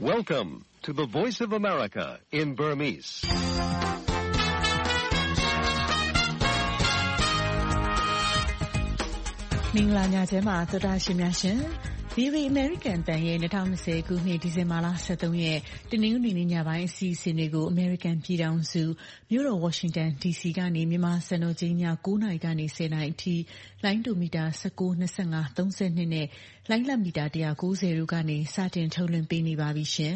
Welcome to the Voice of America in Burmese. ။မင်္ဂလာညချမ်းပါသောတာရှင်များရှင်။ VOA American တန်ရဲ့2020ခုနှစ်ဒီဇင်ဘာလ23ရက်တနင်္ဂနွေနေ့ညပိုင်းအစီအစဉ်တွေကို American ပြည်ထောင်စုမြို့တော် Washington DC ကနေမြန်မာစံတော်ချိန်ည9:00 နာရီကနေ10:00 နာရီအထိလိုင်းဒိုမီတာ19, 25, 32နဲ့လိုင်းလမီတာ190တို့ကနေစတင်ထုတ်လွှင့်ပေးနေပါပြီရှင်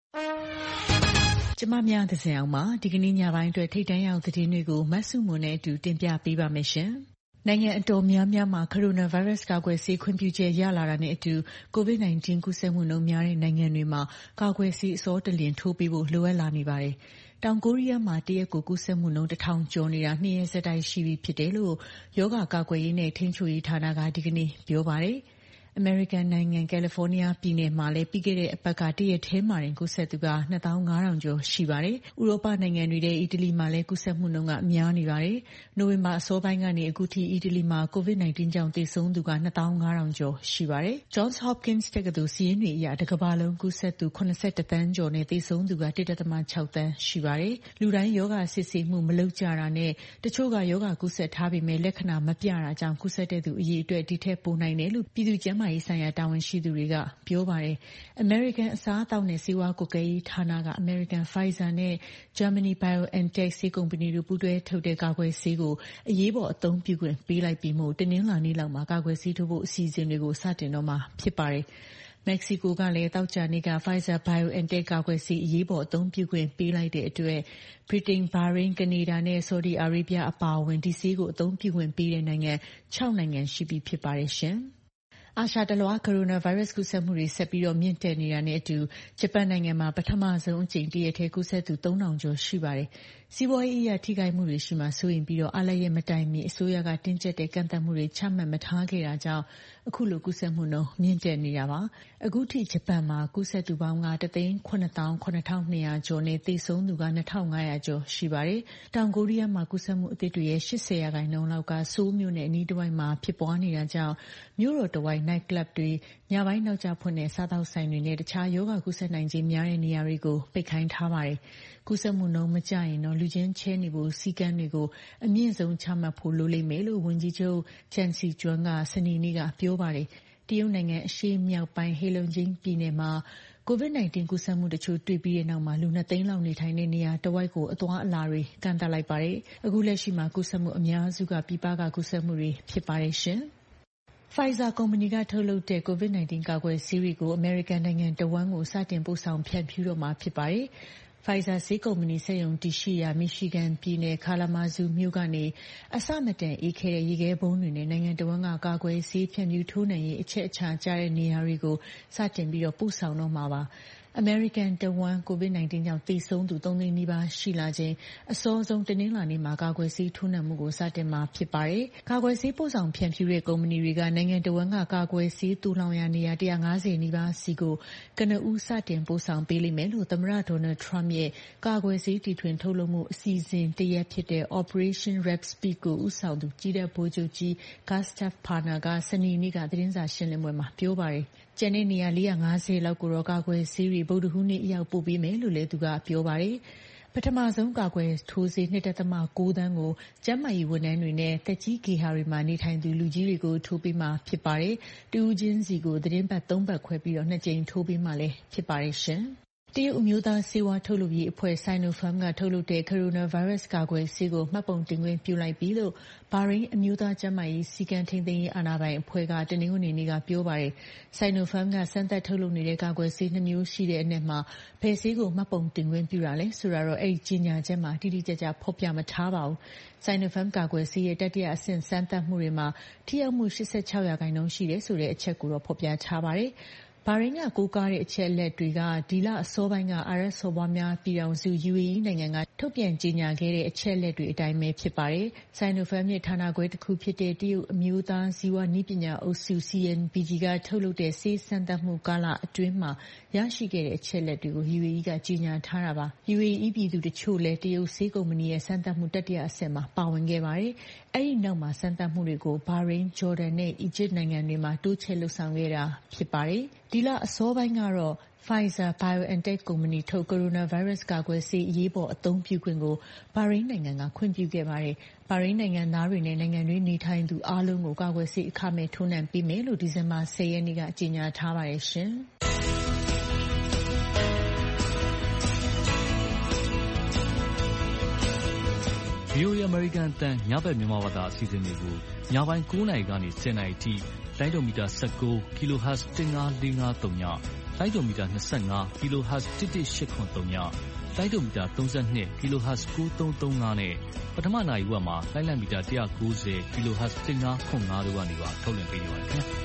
။ကျမများသဇင်အောင်ပါဒီကနေ့ညပိုင်းအတွက်ထိတ်တန့်ရောက်သတင်းတွေကိုမဆုမွန်နဲ့အတူတင်ပြပေးပါမယ်ရှင်။နိုင်ငံအတော်များများမှာကိုရိုနာဗိုင်းရပ်စ်ကာကွယ်ဆေးခွင့်ပြုချက်ရလာတာနဲ့အတူ COVID-19 ကူးစက်မှုနှုန်းများတဲ့နိုင်ငံတွေမှာကာကွယ်ဆေးအစောတလျင်ထိုးပေးဖို့လိုအပ်လာနေပါတယ်။တောင်ကိုရီးယားမှာတရက်ကိုကူးစက်မှုနှုန်း1000ကျော်နေတာ2ရက်ဆက်တိုက်ရှိပြီဖြစ်တယ်လို့ရောဂါကာကွယ်ရေးနဲ့ထိန်းချုပ်ရေးဌာနကဒီကနေ့ပြောပါတယ်။အမေရိကန်နိုင်ငံကယ်လီဖိုးနီးယားပြည်နယ်မှာလည်းပြီးခဲ့တဲ့အပတ်ကတရက်ထဲမှာတင်ကူးစက်သူက2500ကျော်ရှိပါတယ်။ဥရောပနိုင်ငံတွေတဲ့အီတလီမှာလည်းကူးစက်မှုနှုန်းကများနေပါတယ်။နိုဝင်ဘာအစောပိုင်းကနေအခုထိအီတလီမှာ COVID-19 ကြောင့်သေဆုံးသူက2500ကျော်ရှိပါတယ်။ Johns Hopkins တက္ကသိုလ်စီးရင်တွေအရတစ်ကမ္ဘာလုံးကူးစက်သူ81တန်းကျော်နဲ့သေဆုံးသူက 1.6 သန်းရှိပါတယ်။လူတိုင်းယောဂစစ်ဆေးမှုမလုပ်ကြတာနဲ့တချို့ကယောဂကူးစက်ထားပေမဲ့လက္ခဏာမပြတာကြောင့်ကူးစက်တဲ့သူအရေအတွက်ဒီထက်ပိုနိုင်တယ်လို့ပြည်သူ့ကျန်းမာရေးဆိုင်ရာတာဝန်ရှိသူတွေကပြောပါတယ်။ American အစားအသောက်နဲ့ဆေးဝါးကွပ်ကဲရေးဌာနက American Pfizer နဲ့ Germany BioNTech ဆေးကုမ္ပဏီတို့ပူးတွဲထုတ်တဲ့ကာကွယ်ဆေးကိုအရေးပေါ်အသုံးပြုခွင့်ပေးလိုက်ပြီးမို့တနင်္လာနေ့လောက်မှာကာကွယ်ဆေးထိုးဖို့အစီအစဉ်တွေကိုစတင်တော့မှာဖြစ်ပါတယ်။မက္ကဆီကိုကလည်းသောကြာနေ့က Pfizer BioNTech ကာကွယ်ဆေးအရေးပေါ်အသုံးပြုခွင့်ပေးလိုက်တဲ့အတွက်ဗြိတိန်၊ဘာရိန်း၊ကနေဒါနဲ့ဆော်ဒီအာရေဗျအပါအဝင်ဒီဆေးကိုအသုံးပြုခွင့်ပေးတဲ့နိုင်ငံ6နိုင်ငံရှိပြီဖြစ်ပါတယ်ရှင်။အာရှတလွှားကိုရိုနာဗိုင်းရပ်စ်ကူးစက်မှုတွေဆက်ပြီးမြင့်တက်နေတာနဲ့အတူဂျပန်နိုင်ငံမှာပထမဆုံးအကြိမ်တရက်ထဲကူးစက်သူ3000ကျော်ရှိပါတယ်။စီးပွားရေးအရထိခိုက်မှုတွေရှိမှစိုးရင်ပြီးအားလပ်ရက်မတိုင်မီအစိုးရကတင်းကျပ်တဲ့ကန့်သတ်မှုတွေချမှတ်မထားခဲ့တာကြောင့်အခုလိုကူးစက်မှုနှုန်းမြင့်တက်နေတာပါ။အခုထိဂျပန်မှာကူးစက်သူပေါင်းက1,982,200 ကျော်နဲ့သေဆုံးသူက2,500 ကျော်ရှိပါတယ်။တောင်ကိုရီးယားမှာကူးစက်မှုအသစ်တွေရဲ့80%လောက်ကဆိုးလ်မြို့နယ်အနီးတစ်ဝိုက်မှာဖြစ်ပွားနေတာကြောင့်မြို့တော်တစ်ဝိုက်နိုက်ကလပ်တွေညပိုင်းနောက်ကျဖွင့်တဲ့စားသောက်ဆိုင်တွေနဲ့တခြားရောဂါကူးစက်နိုင်ခြေများတဲ့နေရာတွေကိုပိတ်ခိုင်းထားပါတယ်။ကူးစက်မှုနှုန်းမကျရင်တော့လူချင်းချဲနေဖို့စီကံတွေကိုအမြင့်ဆုံးချမှတ်ဖို့လိုလိမ့်မယ်လို့ဝန်ကြီးချုပ်ချန်စီကျွန်းကစနေနေ့ကပြောပါတယ်။တရုတ်နိုင်ငံအရှေ့မြောက်ပိုင်းဟေလုံဂျင်းပြည်နယ်မှာCOVID-19 ကူးစက်မှုတချို့တွေ့ပြီးတဲ့နောက်မှာလူ2သိန်းလောက်နေထိုင်တဲ့နေရာတစ်ဝိုက်ကိုအသွားအလာတွေကန့်သတ်လိုက်ပါတယ်။အခုလက်ရှိမှာကူးစက်မှုအများစုကပြည်ပကကူးစက်မှုတွေဖြစ်ပါတယ်ရှင်။ Pfizer ကုမ္ပဏီကထုတ်လုပ်တဲ့ COVID-19 ကာကွယ်ဆေးတွေကိုအမေရိကန်နိုင်ငံတဝန်းကိုစတင်ပို့ဆောင်ဖြန့်ဖြူးတော့မှာဖြစ်ပါတယ်။ Pfizer ဆေးကုမ္ပဏီစက်ရုံတည်ရှိရာ Michigan ပြည်နယ် Kalamazoo မြို့ကနေအဆမတန်အေးခဲတဲ့ရေခဲပုံးတွေနဲ့နိုင်ငံတဝန်းကကာကွယ်ဆေးဖြန့်ဖြူးထိုးနှံရေးအချက်အချာကျတဲ့နေရာတွေကိုစတင်ပြီးပို့ဆောင်တော့မှာပါ။အမေရိကန်တဝန်း COVID-19 ကြောင့်သေဆုံးသူ3သိန်းနီးပါးရှိလာချိန်အစောဆုံးတနင်္လာနေ့မှာကာကွယ်ဆေးထိုးနှံမှုကိုစတင်မှာဖြစ်ပါတယ်။ကာကွယ်ဆေးပို့ဆောင်ဖြန့်ဖြူးတဲ့ကုမ္ပဏီတွေကနိုင်ငံတဝန်းကကာကွယ်ဆေးသိုလှောင်ရာနေရာ150နီးပါးစီကိုကနဦးစတင်ပို့ဆောင်ပေးလိမ့်မယ်လို့သမ္မတဒေါ်နယ်ထရမ့်ရဲ့ကာကွယ်ဆေးတီထွင်ထုတ်လုပ်မှုအစီအစဉ်တရက်ဖြစ်တဲ့ Operation Warp Speed ကိုဦးဆောင်သူကြီးတပ်ဗိုလ်ချုပ်ကြီး Gustave Perna ကစနေနေ့ကသတင်းစာရှင်းလင်းပွဲမှာပြောပါတယ်။ကျန်တဲ့နေရာ450လောက်ကိုတော့ကာကွယ်ဆေးတွေဗုဒ္ဓဟူးနေ့အရောက်ပို့ပေးမယ်လို့လည်းသူကပြောပါတယ်။ပထမဆုံးကာကွယ်ထိုးဆေး2.9 သန်းကိုကျန်းမာရေးဝန်ထမ်းတွေနဲ့သက်ကြီးဂေဟာတွေမှာနေထိုင်သူလူကြီးတွေကိုထိုးပေးမှာဖြစ်ပါတယ်။တဦးချင်းစီကိုသတင်းပတ်3ပတ်ခွဲပြီး2ကြိမ်ထိုးပေးမှာလည်းဖြစ်ပါတယ်ရှင်။တရုတ်အမျိုးသားဆေးဝါးထုတ်လုပ်ရေးအဖွဲ့ Sinopharm ကထုတ်လုပ်တဲ့ကိုရိုနာဗိုင်းရပ်စ်ကာကွယ်ဆေးကိုမှတ်ပုံတင်ခွင့်ပြုလိုက်ပြီလို့ဘာရိန်းအမျိုးသားကျန်းမာရေးစည်းကမ်းထိန်းသိမ်းရေးအာဏာပိုင်အဖွဲ့ကတနင်္ဂနွေနေ့ကပြောပါတယ်။ Sinopharm ကစမ်းသပ်ထုတ်လုပ်နေတဲ့ကာကွယ်ဆေး2မျိုးရှိတဲ့အနက်မှာဘယ်ဆေးကိုမှတ်ပုံတင်ခွင့်ပြုတာလဲဆိုတာတော့အဲ့ဒီကြေညာချက်မှာတိတိကျကျဖော်ပြမထားပါဘူး။ Sinopharm ကာကွယ်ဆေးရဲ့တတိယအဆင့်စမ်းသပ်မှုတွေမှာထိရောက်မှု86%ရှိတယ်ဆိုတဲ့အချက်ကိုတော့ဖော်ပြထားပါတယ်။ဘာရိန်းကကိုးကားတဲ့အချက်အလက်တွေကဒီလအစောပိုင်းကအာရပ်စော်ဘွားများပြည်ထောင်စု UAE နိုင်ငံကထုတ်ပြန်ကြေညာခဲ့တဲ့အချက်အလက်တွေအတိုင်းပဲဖြစ်ပါတယ်။ Sinopharm ရဲ့ဌာနခွဲတစ်ခုဖြစ်တဲ့တရုတ်အမျိုးသားဇီဝနည်းပညာအုပ်စု CNBG ကထုတ်လုပ်တဲ့ဆေးစမ်းသပ်မှုကာလအတွင်းမှာရရှိခဲ့တဲ့အချက်အလက်တွေကို UAE ကကြေညာထားတာပါ။ UAE ပြည်သူတချို့လည်းတရုတ်ဆေးကုမ္ပဏီရဲ့စမ်းသပ်မှုတတိယအဆင့်မှာပါဝင်ခဲ့ပါတယ်။အဲဒီနောက်မှာစမ်းသပ်မှုတွေကိုဘာရိန်း၊ဂျော်ဒန်နဲ့အီဂျစ်နိုင်ငံတွေမှာတိုးချဲ့လုပ်ဆောင်ခဲ့တာဖြစ်ပါတယ်။ဒီလအစောပိုင်းကတော့ Pfizer BioNTech ကုမ္ပဏီထုတ် ကိုရိုနာဗိုင်းရပ်စ်ကာကွယ်ဆေးအရေးပေါ်အသုံးပြုခွင့်ကိုဘာရိန်းနိုင်ငံကခွင့်ပြုခဲ့ပါတယ်။ဘာရိန်းနိုင်ငံသားတွေနဲ့နိုင်ငံတွင်းနေထိုင်သူအားလုံးကိုကာကွယ်ဆေးအခမဲ့ထိုးနှံပေးမယ်လို့ဒီဇင်ဘာ10 ရက်နေ့ကကြေညာထားပါတယ်ရှင်။ VOA American အသံညဘက်မြန်မာဘာသာအစီအစဉ်တွေကိုညပိုင်း9 နာရီကနေ10 နာရီထိလိုင်းဒိုမီတာ19 kHz 15453ညလိုင်းဒိုမီတာ25 kHz 11883ညလိုင်းဒိုမီတာ32 kHz 9335နဲ့ပထမနာရီဝက်မှာလိုင်းလံမီတာ190 kHz 1505တို့ကနေပါထုတ်လွှင့်ပေးနေပါတယ်ခင်ဗျာ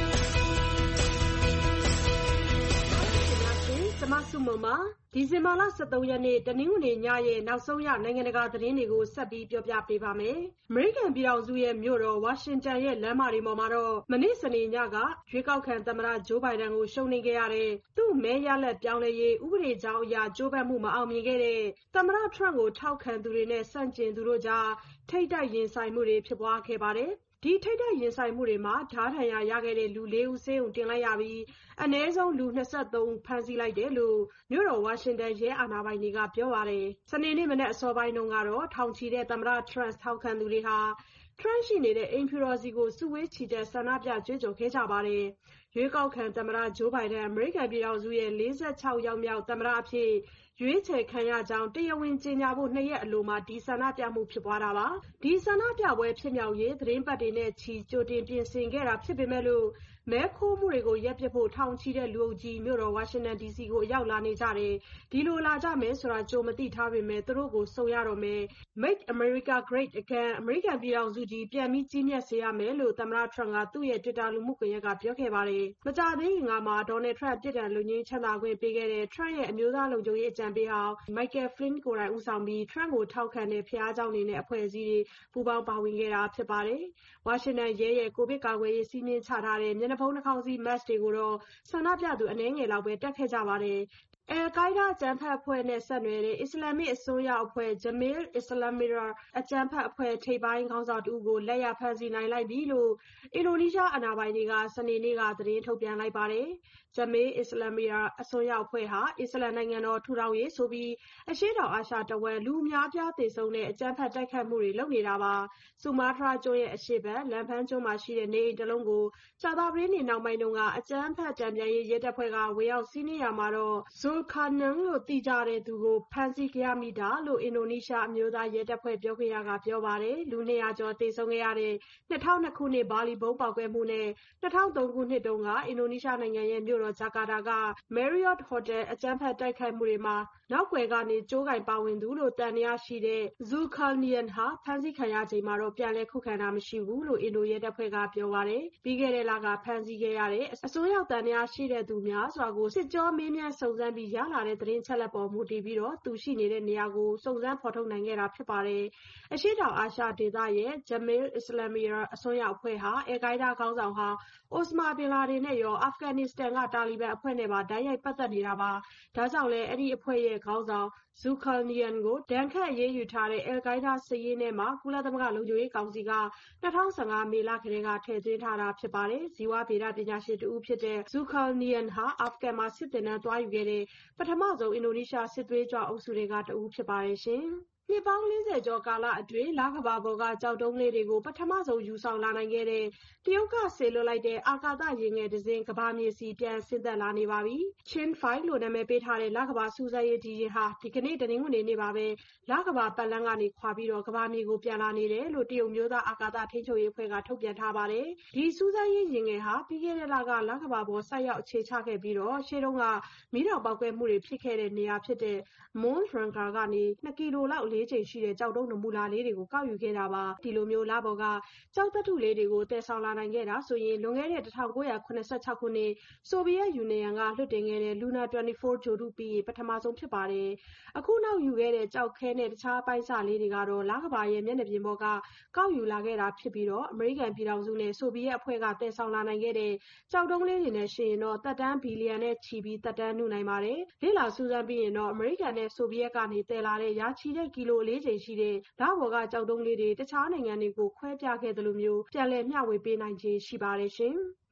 ကျမစုမမဒီဇင်ဘာလ23ရက်နေ့တနင်္ဂနွေညရဲ့နောက်ဆုံးရနိုင်ငံတကာသတင်းတွေကိုဆက်ပြီးပြောပြပေးပါမယ်။အမေရိကန်ပြည်ထောင်စုရဲ့မြို့တော်ဝါရှင်တန်ရဲ့လမ်းမတွေပေါ်မှာတော့မနေ့စနေညကရွေးကောက်ခံသမ္မတဂျိုးဘိုင်ဒန်ကိုရှုံးနိမ့်ခဲ့ရတဲ့သူ့မဲရလဒ်ပြောင်းလဲရေးဥပဒေကြောင်းအရကြိုးပမ်းမှုမအောင်မြင်ခဲ့တဲ့သမ္မတထရမ့်ကိုထောက်ခံသူတွေနဲ့ဆန့်ကျင်သူတို့ကြားထိပ်တိုက်ရင်ဆိုင်မှုတွေဖြစ်ပွားခဲ့ပါတယ်။ဒီထိပ်တိုက်ရင်ဆိုင်မှုတွေမှာဓားဒဏ်ရာရခဲ့တဲ့လူ4ဦးဆေးရုံတင်လိုက်ရပြီးအနည်းဆုံးလူ23ဦးဖမ်းဆီးလိုက်တယ်လို့မြို့တော်ဝါရှင်တန်ရဲအာဏာပိုင်တွေကပြောပါတယ်။စနေနေ့မနက်အစောပိုင်းတုန်းကတော့ထောင်ချီတဲ့သမ္မတထရမ့်ထောက်ခံသူတွေဟာထရမ့်ရှိနေတဲ့အိမ်ဖြူတော်စီကိုစုဝေးချီတက်ဆန္ဒပြကြွေးကြော်ခဲ့ကြပါတယ်။ရွေးကောက်ခံသမ္မတဂျိုးဘိုင်ဒန်အမေရိကန်ပြည်ထောင်စုရဲ့46ယောက်မြောက်သမ္မတအဖြစ်ရွေးချယ်ခံရကြောင်းတရားဝင်ကြေညာဖို့2ရက်အလိုမှာဒီဆန္ဒပြမှုဖြစ်ပွားတာပါ။ဒီဆန္ဒပြပွဲဖြစ်မြောက်ရေးသတင်းပတ်တွေနဲ့ချီကြိုတင်ပြင်ဆင်ခဲ့တာဖြစ်ပေမဲ့လို့မဲခိုးမှုတွေကိုရပ်ပစ်ဖို့ထောင်ချီတဲ့လူအုပ်ကြီးမြို့တော်ဝါရှင်တန် DC ကိုရောက်လာနေကြတယ်။ဒီလိုလာကြမယ်ဆိုတာကြိုမသိထားပေမဲ့သူတို့ကိုစုံရတော့မယ်။ Make America Great Again အမေရိကန်ပြည်ထောင်စုကြီးပြန်ပြီးကြီးမြတ်စေရမယ်လို့သမ္မတထရမ့်ကသူ့ရဲ့ Twitter လူမှုကွန်ရက်ကပြောခဲ့ပါတယ်။မကြာသေးခင်ကမှဒေါ်နယ်ထရမ့်ပြစ်ဒဏ်လွတ်ငြိမ်းချမ်းသာခွင့်ပေးခဲ့တဲ့ထရမ့်ရဲ့အမျိုးသားလုံခြုံရေးအကြံပေးဟောင်း Michael Flynn ကိုယ်တိုင်ဦးဆောင်ပြီးထရမ့်ကိုထောက်ခံတဲ့ဘုရားကျောင်းတွေနဲ့အဖွဲ့အစည်းတွေပူးပေါင်းပါဝင်ခဲ့တာဖြစ်ပါတယ်။ဝါရှင်တန်ရဲရဲ့ကိုဗစ်ကာကွယ်ရေးစည်းမျဉ်းချထားတဲ့မျက်နှာဖုံးနှာခေါင်းစည်း mask တွေကိုတော့ဆန္ဒပြသူအနည်းငယ်လောက်ပဲတပ်ခဲ့ကြပါတယ်။al-Qaeda အကြမ်းဖက်အဖွဲ့နဲ့ဆက်နွယ်တဲ့အစ္စလာမစ်အစွန်းရောက်အဖွဲ့ Jemaah Islamiyah အကြမ်းဖက်အဖွဲ့ထိပ်ပိုင်းခေါင်းဆောင်တဦးကိုလက်ရဖမ်းဆီးနိုင်လိုက်ပြီလို့အင်ဒိုနီးရှားအာဏာပိုင်တွေကစနေနေ့ကသတင်းထုတ်ပြန်လိုက်ပါတယ်။ Jemaah Islamiyah အစွန်းရောက်အဖွဲ့ဟာအစ္စလာမ်နိုင်ငံတော်ထူထောင်ရေးဆိုပြီးအရှေ့တောင်အာရှတဝက်လူအများအပြားသေဆုံးတဲ့အကြမ်းဖက်တိုက်ခိုက်မှုတွေလုပ်နေတာပါ။ဆူမားတြားကျွန်းရဲ့အရှေ့ဘက်လန်ဖန်းကျွန်းမှာရှိတဲ့နေအိမ်တစ်လုံးကိုကြာသပတေးနေ့နောက်ပိုင်းတုန်းကအကြမ်းဖက်တန်ပြန်ရေးရဲတပ်ဖွဲ့ကဝင်ရောက်စီးနင်းရာမှာတော့ Zulkarnaen လို့သိကြတဲ့သူကိုဖမ်းဆီးရမိတာလို့အင်ဒိုနီးရှားအမျိုးသားရဲတပ်ဖွဲ့ပြောခွင့်ရကပြောပါတယ်။လူ200ကျော်သေဆုံးခဲ့ရတဲ့2002ခုနှစ်ဘာလီဗုံးပေါက်ကွဲမှုနဲ့2003ခုနှစ်တုန်းကအင်ဒိုနီးရှားနိုင်ငံရဲ့မြို့တော်ဂျကာတာက Marriott Hotel အကြမ်းဖက်တိုက်ခိုက်မှုတွေမှာနောက်ကွယ်ကနေကြိုးကိုင်ပါဝင်သူလို့သံသယရှိတဲ့ Zulkarnaen ဟာဖမ်းဆီးခံရချိန်မှာတော့ပြန်လည်ခုခံတာမရှိဘူးလို့အင်ဒိုရဲတပ်ဖွဲ့ကပြောပါတယ်။ပြီးခဲ့တဲ့လကဖမ်းဆီးခဲ့ရတဲ့အစွန်းရောက်သံသယရှိတဲ့သူများစွာကိုစစ်ကြောမေးမြန်းစုံစမ်းပြီးရလာတဲ့သတင်းချက်လက်ပေါ်မူတည်ပြီးသူရှိနေတဲ့နေရာကိုစုံစမ်းဖော်ထုတ်နိုင်ခဲ့တာဖြစ်ပါတယ်။အရှေ့တောင်အာရှဒေသရဲ့ Jemaah Islamiyah အစွန်းရောက်အဖွဲ့ဟာal-Qaeda ခေါင်းဆောင်ဟောင်းအိုစမာဘင်လာဒင်နဲ့ရောအာဖဂန်နစ္စတန်ကတာလီဘန်အဖွဲ့နဲ့ပါတိုက်ရိုက်ပတ်သက်နေတာပါ။ဒါကြောင့်လည်းအဲဒီအဖွဲ့ရဲ့ခေါင်းဆောင်Zulkarnaen ကိုဒဏ်ခတ်အရေးယူထားတဲ့al-Qaeda စာရင်းထဲမှာကုလသမဂ္ဂလုံခြုံရေးကောင်စီက2015မေလကတည်းကထည့်သွင်းထားတာဖြစ်ပါတယ်။ဇီဝဗေဒပညာရှင်တဦးဖြစ်တဲ့ Zulkarnaen ဟာအာဖဂန်မှာစစ်သင်တန်းသွားယူခဲ့တဲ့ပထမဆုံးအင်ဒိုနီးရှားစစ်သွေးကြွအုပ်စုထဲကတဦးဖြစ်ပါတယ်ရှင်။နှစ်ပေါင်း40ကျော်ကာလအတွင်းလကမ္ဘာပေါ်ကကျောက်တုံးလေးတွေကိုပထမဆုံးယူဆောင်လာနိုင်ခဲ့တဲ့တရုတ်ကစေလွှတ်လိုက်တဲ့အာကာသယာဉ်ငယ်တစ်စင်းကမ္ဘာမြေဆီပြန်ဆင်းသက်လာနေပါပြီ။ Qian-5 လို့နာမည်ပေးထားတဲ့လကမ္ဘာစူးစမ်းရေးဒီယာဉ်ဟာဒီကနေ့တနင်္ဂနွေနေ့မှာပဲလကမ္ဘာပတ်လမ်းကနေခွာပြီးကမ္ဘာမြေကိုပြန်လာနေတယ်လို့တရုတ်မျိုးသားအာကာသထိန်းချုပ်ရေးအဖွဲ့ကထုတ်ပြန်ထားပါတယ်။ဒီစူးစမ်းရေးယာဉ်ငယ်ဟာပြီးခဲ့တဲ့လကလကမ္ဘာပေါ်ဆိုက်ရောက်အခြေချခဲ့ပြီးရှေ့တုန်းကမီးတောင်ပေါက်ကွဲမှုတွေဖြစ်ခဲ့တဲ့နေရာဖြစ်တဲ့ Montranga ကနေ2ကီလိုလောက်အလေးချိန်ရှိတဲ့ကျောက်တုံးနမူနာလေးတွေကိုကောက်ယူခဲ့တာပါ။ဒီလိုမျိုးလပေါ်ကကျောက်သတ္တုလေးတွေကိုသယ်ဆောင်လာနိုင်ခဲ့တာဆိုရင်လွန်ခဲ့တဲ့1986ခုနှစ်ဆိုဗီယက်ယူနီယံကလွှတ်တင်ခဲ့တဲ့ Luna 24 ဂြိုဟ်တုပြီးရင်ပထမဆုံးဖြစ်ပါတယ်။အခုနောက်ယူခဲ့တဲ့ကျောက်ခဲနဲ့တခြားအပိုင်းအစလေးတွေကတော့လကမ္ဘာရဲ့မျက်နှာပြင်ပေါ်ကကောက်ယူလာခဲ့တာဖြစ်ပြီးအမေရိကန်ပြည်ထောင်စုနဲ့ဆိုဗီယက်အဖွဲ့ကသယ်ဆောင်လာနိုင်ခဲ့တဲ့ကျောက်တုံးလေးတွေနဲ့ယှဉ်ရင်သက်တမ်းဘီလီယံနဲ့ချီပြီးသက်တမ်းနုနိုင်ပါတယ်။လေ့လာစူးစမ်းပြီးရင်အမေရိကန်နဲ့ဆိုဗီယက်ကနေသယ်လာတဲ့ရာချီတဲ့ကီလိုအလေးချိန်ရှိတဲ့လပေါ်ကကျောက်တုံးလေးတွေတခြားနိုင်ငံတွေကိုခွဲပြခဲ့သလိုမျိုးပြန်လည်မျှဝေပေးနိုင်ခြေရှိပါတယ်ရှင်။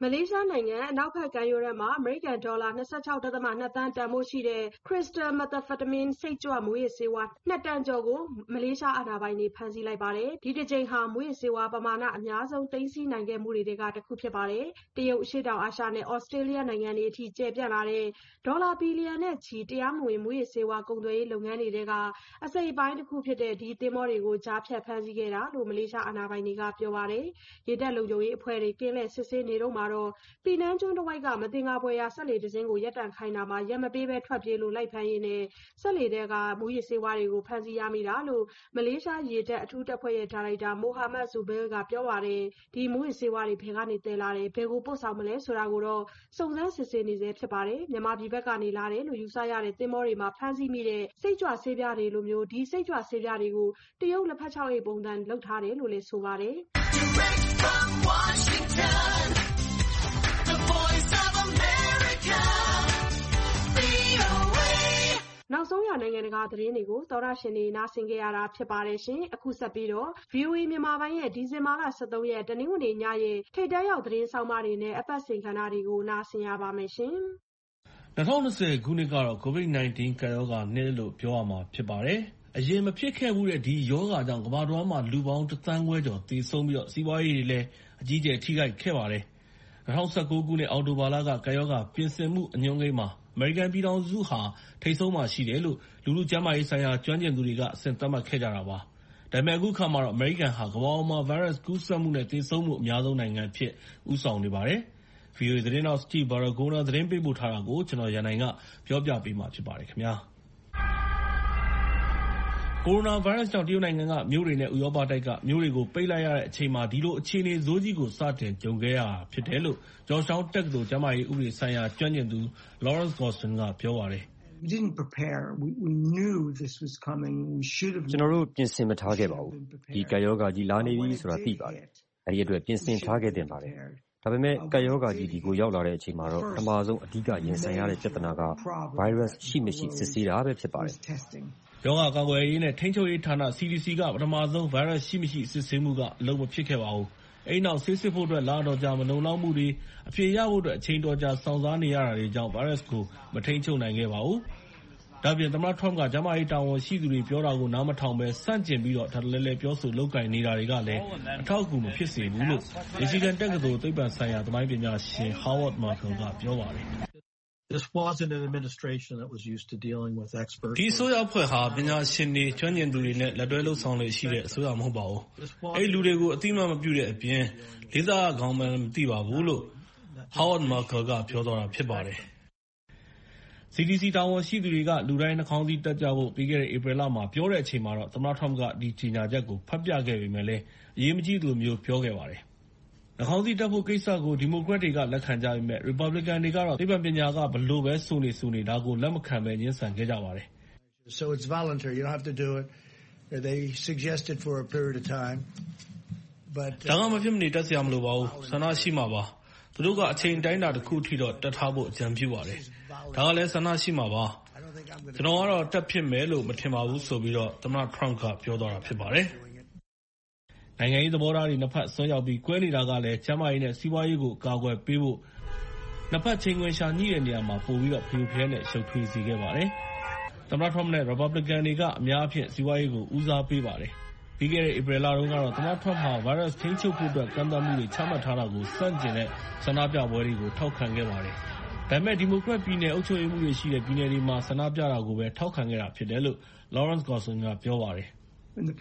မလေးရှားနိုင်ငံအနောက်ဘက်ကမ်းရိုးတန်းမှာအမေရိကန်ဒေါ်လာ 26.2 သန်းတန်ဖိုးရှိတဲ့ crystal methamphetamine စိတ်ကြွမူးယစ်ဆေးဝါး 2 တန်ကျော်ကိုမလေးရှားအာဏာပိုင်တွေဖမ်းဆီးလိုက်ပါတယ်။ဒီတစ်ကြိမ်ဟာမူးယစ်ဆေးဝါးပမာဏအများဆုံးသိမ်းဆည်းနိုင်ခဲ့မှုတွေထဲကတစ်ခုဖြစ်ပါတယ်။တရုတ်အရှေ့တောင်အာရှနဲ့ဩစတြေးလျနိုင်ငံတွေအထိကျယ်ပြန့်လာတဲ့ဒေါ်လာဘီလီယံနဲ့ချီတရားမဝင်မူးယစ်ဆေးဝါးကုန်သွယ်ရေးလုပ်ငန်းတွေထဲကအစိတ်အပိုင်းတစ်ခုဖြစ်တဲ့ဒီသင်္ဘောတွေကိုကြားဖြတ်ဖမ်းဆီးခဲ့တာလို့မလေးရှားအာဏာပိုင်တွေကပြောပါတယ်။ရေတပ်လုံခြုံရေးအဖွဲ့တွေကင်းလှည့်စစ်ဆေးနေတော့မှာတော့ပီနန်းကျွန်းတစ်ဝိုက်ကမသင်္ကာဖွယ်ရာစက်လှေတစ်စင်းကိုရပ်တန့်ခိုင်းတာမှာရက်မပေးဘဲထွက်ပြေးလို့လိုက်ဖမ်းရင်းနဲ့စက်လှေထဲကမူးယစ်ဆေးဝါးတွေကိုဖမ်းဆီးရမိတာလို့မလေးရှားရေတပ်အထူးတပ်ဖွဲ့ရဲ့ဒါရိုက်တာမိုဟာမက်ဇူဘဲလ်ကပြောပါတယ်။ဒီမူးယစ်ဆေးဝါးတွေဘယ်ကနေသယ်လာတယ်ဘယ်ကိုပို့ဆောင်မလဲဆိုတာကိုတော့စုံစမ်းစစ်ဆေးနေဆဲဖြစ်ပါတယ်။မြန်မာပြည်ဘက်ကနေလာတယ်လို့ယူဆရတဲ့သင်္ဘောတွေမှာဖမ်းဆီးမိတဲ့စိတ်ကြွဆေးပြားတွေလိုမျိုးဒီစိတ်ကြွဆေးပြားတွေကိုတရုတ်လက်ဖက်ခြောက်အိတ်ပုံစံလုပ်ထားတယ်လို့လည်းဆိုပါတယ်။နောက်ဆုံးရနိုင်ငံတကာသတင်းတွေကိုသောရရှင်တွေနားဆင်ကြရတာဖြစ်ပါတယ်ရှင်။အခုဆက်ပြီးတော့ VOA မြန်မာပိုင်းရဲ့ဒီဇင်ဘာလ 23 ရက်တနင်္ဂနွေညရဲ့ထိပ်တန်းရောက်သတင်းဆောင်မတွေနဲ့အပတ်စဉ်ကဏ္ဍတွေကိုနားဆင်ရပါမယ်ရှင်။ 2020 ခုနှစ်ကတော့ COVID-19 ကပ်ရောဂါနှစ်လို့ပြောရမှာဖြစ်ပါတယ်။အရင်မဖြစ်ခဲ့ဘူးတဲ့ဒီရောဂါကြောင့်ကမ္ဘာတစ်ဝန်းမှာလူပေါင်း1.5 သန်းကျော်သေဆုံးပြီးစီးပွားရေးတွေလည်းအကြီးအကျယ်ထိခိုက်ခဲ့ပါတယ်။2019 ခုနှစ်အောက်တိုဘာလကကပ်ရောဂါပြင်ဆင်မှုအညွှန်းကိန်းမှာအမေရိကန်ပြည်ထောင်စုဟာထိပ်ဆုံးမှာရှိတယ်လို့လူထုကျန်းမာရေးဆိုင်ရာကျွမ်းကျင်သူတွေကအဆင့်သတ်မှတ်ခဲ့ကြတာပါ။ဒါပေမဲ့အခုခါမှာတော့အမေရိကန်ဟာကမ္ဘာပေါ်မှာဗိုင်းရပ်စ်ကူးစက်မှုနဲ့သေဆုံးမှုအများဆုံးနိုင်ငံအဖြစ်ဦးဆောင်နေပါတယ်။ VOA သတင်းထောက် Steve Baragona သတင်းပေးပို့ထားတာကိုကျွန်တော်ရန်နိုင်ကပြောပြပေးမှာဖြစ်ပါတယ်ခင်ဗျာ။ ကိုရိုနာဗိုင်းရပ်စ်ကြောင့်တရုတ်နိုင်ငံကမြို့တွေနဲ့ဥရောပတိုက်ကမြို့တွေကိုပိတ်လိုက်ရတဲ့အချိန်မှာဒီလိုအခြေအနေဆိုးကြီးကိုစတင်ကြုံခဲ့ရတာဖြစ်တယ်လို့ Georgetown တက္ကသိုလ်ကျန်းမာရေးဥပဒေဆိုင်ရာကျွမ်းကျင်သူ Lawrence Gosden ကပြောပါတယ်။ကျွန်တော်တို့ပြင်ဆင်မထားခဲ့ပါဘူး။ဒီကပ်ရောဂါကြီးလာနေပြီဆိုတာသိပါတယ်။အဲဒီအတွက်ပြင်ဆင်ထားခဲ့သင့်ပါတယ်။ဒါပေမဲ့ကပ်ရောဂါကြီးဒီကိုရောက်လာတဲ့အချိန်မှာတော့ပထမဆုံးအဓိကရင်ဆိုင်ရတဲ့ပြဿနာကဗိုင်းရပ်စ်ရှိမရှိစစ်ဆေးတာပဲဖြစ်ပါတယ်။ရောဂါကာကွယ်ရေးနဲ့ထိန်းချုပ်ရေးဌာန CDC ကပထမဆုံးဗိုင်းရပ်စ်ရှိမရှိစစ်ဆေးမှုကအလုပ်မဖြစ်ခဲ့ပါဘူး။အဲဒီနောက်ဆေးစစ်ဖို့အတွက်လအတော်ကြာမလုံလောက်မှုတွေအဖြေရဖို့အတွက်အချိန်တော်ကြာစောင့်စားနေရတာတွေကြောင့်ဗိုင်းရပ်စ်ကိုမထိန်းချုပ်နိုင်ခဲ့ပါဘူး။ဒါ့အပြင်သမ္မတ Trump ကကျန်းမာရေးတာဝန်ရှိသူတွေပြောတာကိုနားမထောင်ဘဲဆန့်ကျင်ပြီးထပ်တလဲလဲပြောဆိုလုပ်ကိုင်နေတာတွေကလည်းအထောက်အကူမဖြစ်စေဘူးလို့ Michigan တက္ကသိုလ်သိပ္ပံဆိုင်ရာသမိုင်းပညာရှင် Howard Markel ကပြောပါတယ်။ ဒီအစိုးရအဖွဲ့ဟာပညာရှင်တွေကျွမ်းကျင်သူတွေနဲ့လက်တွဲလုပ်ဆောင်လေ့ရှိတဲ့အစိုးရမဟုတ်ပါဘူး။အဲဒီလူတွေကိုအသိအမှတ်မပြုတဲ့အပြင်လေးစားရကောင်းမှန်းမသိပါဘူးလို့ Howard Markel ကပြောသွားတာဖြစ်ပါတယ်။ CDC တာဝန်ရှိသူတွေကလူတိုင်းနှာခေါင်းစည်းတပ်ကြဖို့ပြီးခဲ့တဲ့ဧပြီလမှာပြောတဲ့အချိန်မှာတော့သမ္မတ Trump ကဒီကြေညာချက်ကိုဖတ်ပြခဲ့ပေမဲ့လည်းအရေးမကြီးသလိုမျိုးပြောခဲ့ပါတယ်။နှာခေါင်းစည်းတပ်ဖို့ကိစ္စကိုဒီမိုကရက်တွေကလက်ခံကြပေမဲ့ Republican တွေကတော့သိပ္ပံပညာကဘယ်လိုပဲဆိုနေဒါကိုလက်မခံဘဲငြင်းဆန်ခဲ့ကြပါတယ်။ ဒါကမဖြစ်မနေတပ်စရာမလိုပါဘူး။ဆန္ဒရှိမှပါ။သူတို့ကအချိန်အတိုင်းအတာတစ်ခုအထိတော့တပ်ထားဖို့အကြံပြုပါတယ်။ဒါကလည်းဆန္ဒရှိမှပါ။ကျွန်တော်ကတော့တပ်ဖြစ်မယ်လို့မထင်ပါဘူးဆိုပြီးသမ္မတ Trump ကပြောသွားတာဖြစ်ပါတယ်။နိုင်ငံရေးသဘောထားတွေနှစ်ဖက်ဆွဲရောက်ပြီးကွဲနေတာကလည်းကျန်းမာရေးနဲ့စီးပွားရေးကိုအကာအကွယ်ပေးဖို့နှစ်ဖက်ချိန်ခွင်လျှာညှိတဲ့နေရာမှာပိုပြီးဖရိုဖရဲနဲ့ရှုပ်ထွေးစေခဲ့ပါတယ်။သမ္မတ Trump နဲ့ Republican တွေကအများအားဖြင့်စီးပွားရေးကိုဦးစားပေးပါတယ်။ပြီးခဲ့တဲ့ဧပြီလတုန်းကတော့သမ္မတ Trump ဟာဗိုင်းရပ်စ်ထိန်းချုပ်ဖို့အတွက်ကန့်သတ်မှုတွေချမှတ်ထားတာကိုဆန့်ကျင်တဲ့ဆန္ဒပြပွဲတွေကိုထောက်ခံခဲ့ပါတယ်။ဒါပေမဲ့ဒီမိုကရက်ပြည်နယ်အုပ်ချုပ်ရေးမှူးတွေရှိတဲ့ပြည်နယ်တွေမှာဆန္ဒပြတာကိုပဲထောက်ခံခဲ့တာဖြစ်တယ်လို့ Lawrence Gosden ကပြောပါတယ်။အမေရိ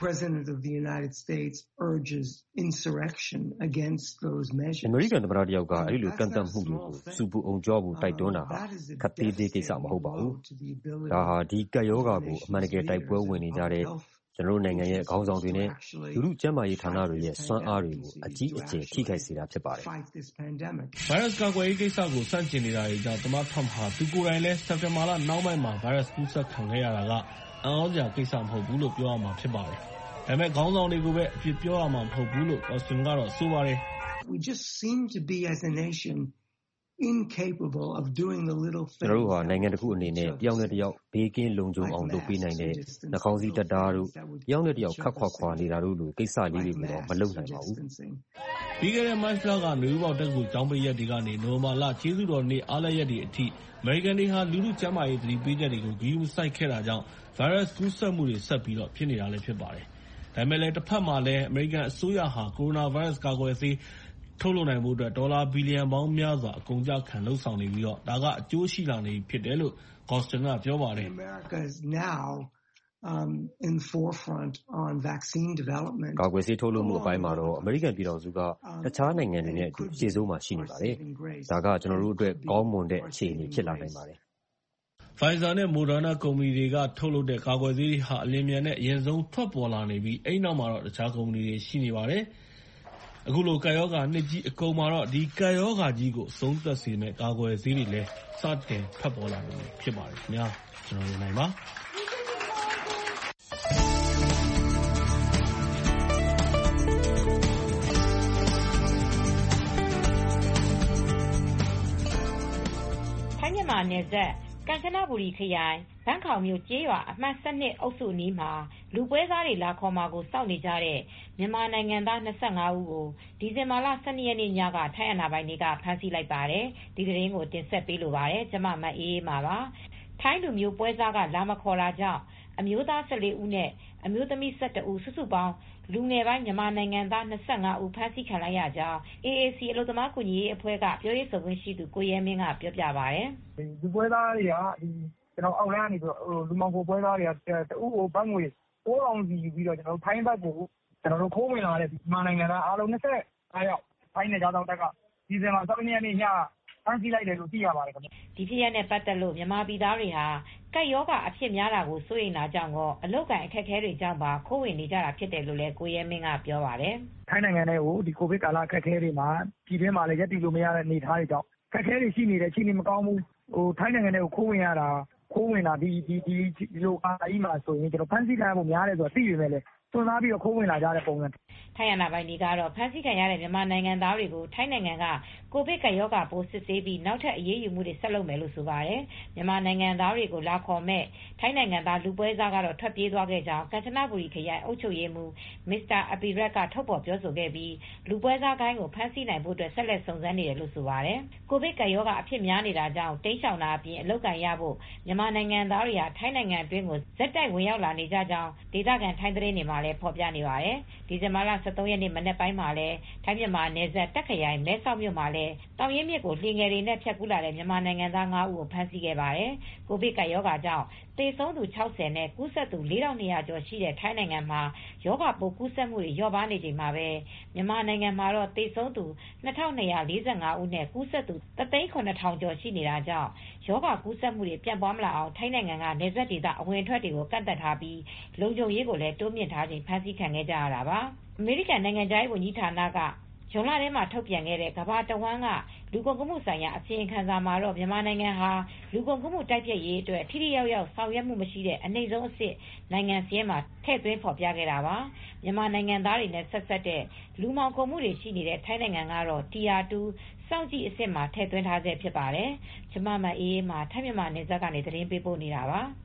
ကန်သမ္မတတစ်ယောက်ကအဲဒီလိုကန့်သတ်မှုတွေကိုဆူပူအုံကြွဖို့တိုက်တွန်းတာဟာခပ်သေးသေးကိစ္စမဟုတ်ပါဘူး။ဒါဟာဒီကပ်ရောဂါကိုအမှန်တကယ်တိုက်ပွဲဝင်နေကြတဲ့ကျွန်တော်တို့နိုင်ငံရဲ့ခေါင်းဆောင်တွေနဲ့လူထုကျန်းမာရေးဌာနတွေရဲ့စွမ်းအားတွေကိုအကြီးအကျယ်ထိခိုက်စေတာဖြစ်ပါတယ်။ဗိုင်းရပ်စ်ကာကွယ်ရေးကိစ္စကိုဆန့်ကျင်နေတာတွေကြောင့်သမ္မတ Trump ဟာသူကိုယ်တိုင်လည်းစက်တင်ဘာလနှောင်းပိုင်းမှာဗိုင်းရပ်စ်ကူးစက်ခံခဲ့ရတာကအံ့သြစရာကိစ္စမဟုတ်ဘူးလို့ပြောရမှာဖြစ်ပါတယ်။ဒါပေမဲ့ခေါင်းဆောင်တွေကိုပဲအပြစ်ပြောရမှာမဟုတ်ဘူးလို့ Gosden ကတော့ဆိုပါတယ်။ incapable of doing the little ကျွန် things တော်တို့ဟာနိုင်ငံတစ်ခုအနေနဲ့တယောက်နဲ့တယောက်ဘေးကင်းလုံခြုံအောင်လုပ်ပေးနိုင်တဲ့နှာခေါင်းစည်းတပ်တာတို့တယောက်နဲ့တယောက်ခတ်ခွာနေတာတို့လိုကိစ္စလေးတွေကိုတော့မလုပ်နိုင်ပါဘူး။ပြီးခဲ့တဲ့မတ်လကနွေဦးပေါက်တက္ကသိုလ်ကျောင်းပိတ်ရက်တွေကနေနိုဝင်ဘာလကျေးဇူးတော်နေ့အားလပ်ရက်တွေအထိအမေရိကန်တွေဟာလူထုကျန်းမာရေးသတိပေးချက်တွေကိုဂရုမစိုက်ခဲ့တာကြောင့်ဗိုင်းရပ်စ်ကူးစက်မှုတွေဆက်ပြီးတော့ဖြစ်နေတာလည်းဖြစ်ပါတယ်။ဒါပေမဲ့လည်းတစ်ဖက်မှာလည်းအမေရိကန်အစိုးရဟာကိုရိုနာဗိုင်းရပ်စ်ကာကွယ်ဆေးထုတ်လုပ်နိုင်ဖို့အတွက်ဒေါ်လာဘီလီယံပေါင်းများစွာအကုန်အကျခံလုပ်ဆောင်နေပြီးတော့ဒါကအကျိုးရှိလာနေဖြစ်တယ်လို့ Gostin ကပြောပါတယ်။ America is now in the forefront on vaccine development ကာကွယ်ဆေးထုတ်လုပ်မှုအပိုင်းမှာတော့အမေရိကန်ပြည်ထောင်စုကတခြားနိုင်ငံတွေနဲ့အတူရှေ့ဆုံးမှာရှိနေပါတယ်။ဒါကကျွန်တော်တို့အတွက်ကောင်းမွန်တဲ့အခြေအနေဖြစ်လာနိုင်ပါတယ်။ Pfizer နဲ့ Moderna ကုမ္ပဏီတွေကထုတ်လုပ်တဲ့ကာကွယ်ဆေးတွေဟာအလျင်မြန်နဲ့အရင်ဆုံးထွက်ပေါ်လာနေပြီးအဲဒီနောက်မှာတော့တခြားကုမ္ပဏီတွေရှိနေပါတယ်။အခုလိုကပ်ရောဂါနှစ်ကြီးအကုန်မှာတော့ဒီကပ်ရောဂါကြီးကိုအဆုံးသတ်စေမယ့်ကာကွယ်ဆေးတွေလည်းစတင်ထွက်ပေါ်လာနေပြီဖြစ်ပါတယ်ခင်ဗျာကျွန်တော်တို့နိုင်ပါထိုင်းမြန်မာနယ်စပ်ကမ်ချနဘူရီခရိုင်ဘန်းခေါင်မြို့ကျေးရွာအမှတ် 12 အုပ်စုအနီးမှာလူပွဲစားတွေလာခေါ်မှာကိုစောင့်နေကြတဲ့မြန်မာနိုင်ငံသား25ဦးကိုဒီဇင်ဘာလ12ရက်နေ့ညကထိုင်းအာဏာပိုင်တွေကဖမ်းဆီးလိုက်ပါတယ်။ဒီသတင်းကိုတင်ဆက်ပေးလိုပါတယ်။ကျမမအေးအေးပါပါ။ထိုင်းလူမျိုးပွဲစားကလာမခေါ်တာကြောင့်အမျိုးသား14ဦးနဲ့အမျိုးသမီး12ဦးစုစုပေါင်းလူငယ်ပိုင်းမြန်မာနိုင်ငံသား25ဦးဖမ်းဆီးခံလိုက်ရကြောင်း AAC အလုပ်သမားကူညီရေးအဖွဲ့ကပြောရေးဆိုခွင့်ရှိသူကိုရဲမင်းကပြောပြပါတယ်။ဒီပွဲသားတွေကကျွန်တော်အောက်လမ်းကနေလူမောင်ကိုပွဲသားတွေကတဦးကိုဘတ်ငွေ9000စီယူပြီးတော့ကျွန်တော်ထိုင်းဘက်ကိုကျွန်တော်တို့ခိုးဝင်လာတဲ့မြန်မာနိုင်ငံသားအားလုံး25ယောက်ထိုင်းနယ်ခြားစောင့်တပ်ကဒီဇင်ဘာ17ရက်နေ့ညဖမ်းဆီးလိုက်တယ်လို့သိရပါတယ်ခင်ဗျ။ဒီဖြစ်ရပ်နဲ့ပတ်သက်လို့မြန်မာပြည်သားတွေဟာကပ်ရောဂါအဖြစ်များတာကိုစိုးရိမ်တာကြောင့်ကောအလုပ်ကိုင်အခက်အခဲတွေကြောင့်ပါခိုးဝင်နေကြတာဖြစ်တယ်လို့လည်းကိုရဲမင်းကပြောပါတယ်။ထိုင်းနိုင်ငံထဲကိုဒီကိုဗစ်ကာလအခက်အခဲတွေမှာပြည်တွင်းမှာလည်းရပ်တည်လို့မရတဲ့အနေအထားတွေကြောင့်အခက်အခဲတွေရှိနေတယ်ရှိနေမကောင်းဘူးထိုင်းနိုင်ငံထဲကိုခိုးဝင်တာဒီလိုအားကြီးမှာဆိုရင်ကျွန်တော်ဖမ်းဆီးခံရဖို့များတယ်ဆိုတော့သိရမယ်လေစွန့်စားပြီးတော့ခိုးဝင်လာကြတဲ့ပုံစံထိုင်းအာဏာပိုင်တွေကတော့ဖမ်းဆီးခံရတဲ့မြန်မာနိုင်ငံသားတွေကိုထိုင်းနိုင်ငံကကိုဗစ်ကပ်ရောဂါပိုးစစ်ဆေးပြီးနောက်ထပ်အရေးယူမှုတွေဆက်လုပ်မယ်လို့ဆိုပါတယ်မြန်မာနိုင်ငံသားတွေကိုလာခေါ်မဲ့ထိုင်းနိုင်ငံသားလူပွဲစားကတော့ထွက်ပြေးသွားခဲ့ကြောင်းကမ်ချနဘူရီခရိုင်အုပ်ချုပ်ရေးမှူးမစ္စတာအပီရက်ကထုတ်ဖော်ပြောဆိုခဲ့ပြီးလူပွဲစားကိုင်းကိုဖမ်းဆီးနိုင်ဖို့အတွက်ဆက်လက်စုံစမ်းနေတယ်လို့ဆိုပါတယ်ကိုဗစ်ကပ်ရောဂါအဖြစ်များနေတာကြောင့်တိမ်းရှောင်တာအပြင်အလုပ်ကိုင်ရဖို့မြန်မာနိုင်ငံသားတွေဟာထိုင်းနိုင်ငံအတွင်းကိုဇက်တိုက်ဝင်ရောက်လာနေကြကြောင်းဒေသခံထိုင်းသတင်းတွေမှာလည်းဖော်ပြနေပါတယ်ဒီဇင်ဘာလ23ရက်နေ့မနက်ပိုင်းမှာလည်းထိုင်းမြန်မာနယ်စပ်တက်ခရိုင်မဲဆောက်မြို့မှာလည်းတောင်ရင်းမြစ်ကိုလှေငယ်တွေနဲ့ဖြတ်ကူးလာတဲ့မြန်မာနိုင်ငံသား5ဦးကိုဖမ်းဆီးခဲ့ပါတယ်ကိုဗစ်ကပ်ရောဂါကြောင့်သေဆုံးသူ60နဲ့ကူးစက်သူ4200ကျော်ရှိတဲ့ထိုင်းနိုင်ငံမှာရောဂါပိုးကူးစက်မှုတွေလျော့ပါးနေချိန်မှာပဲမြန်မာနိုင်ငံမှာတော့သေဆုံးသူ2245ဦးနဲ့ကူးစက်သူ1,700,000ကျော်ရှိနေတာကြောင့်ရောဂါကူးစက်မှုတွေပြန့်ပွားမလာအောင်ထိုင်းနိုင်ငံကနယ်စပ်ဒေသအဝင်အထွက်တွေကိုကန့်သတ်ထားပြီးလုံခြုံရေးကိုလည်းတိုးမြှင့်ထားချိန်ဖမ်းဆီးခံခဲ့ကြရတာပါအမေရိကန်နိုင်ငံခြားရေးဝန်ကြီးဌာနကဇွန်လထဲမှာထုတ်ပြန်ခဲ့တဲ့ကမ္ဘာတဝန်းကလူကုန်ကူးမှုဆိုင်ရာအစီရင်ခံစာမှာတော့မြန်မာနိုင်ငံဟာလူကုန်ကူးမှုတိုက်ဖျက်ရေးအတွက်ထိထိရောက်ရောက်ဆောင်ရွက်မှုမရှိတဲ့အနိမ့်ဆုံးအဆင့်နိုင်ငံစာရင်းမှာထည့်သွင်းဖော်ပြခဲ့တာပါမြန်မာနိုင်ငံသားတွေနဲ့ဆက်ဆက်တဲ့လူမှောင်ခိုမှုတွေရှိနေတဲ့ထိုင်းနိုင်ငံကတော့ Tier 2စောင့်ကြည့်အဆင့်မှာထည့်သွင်းထားဆဲဖြစ်ပါတယ်။ကျမမအေးအေးမှာထိုင်းမြန်မာနယ်စပ်ကနေသတင်းပေးပို့နေတာပါ။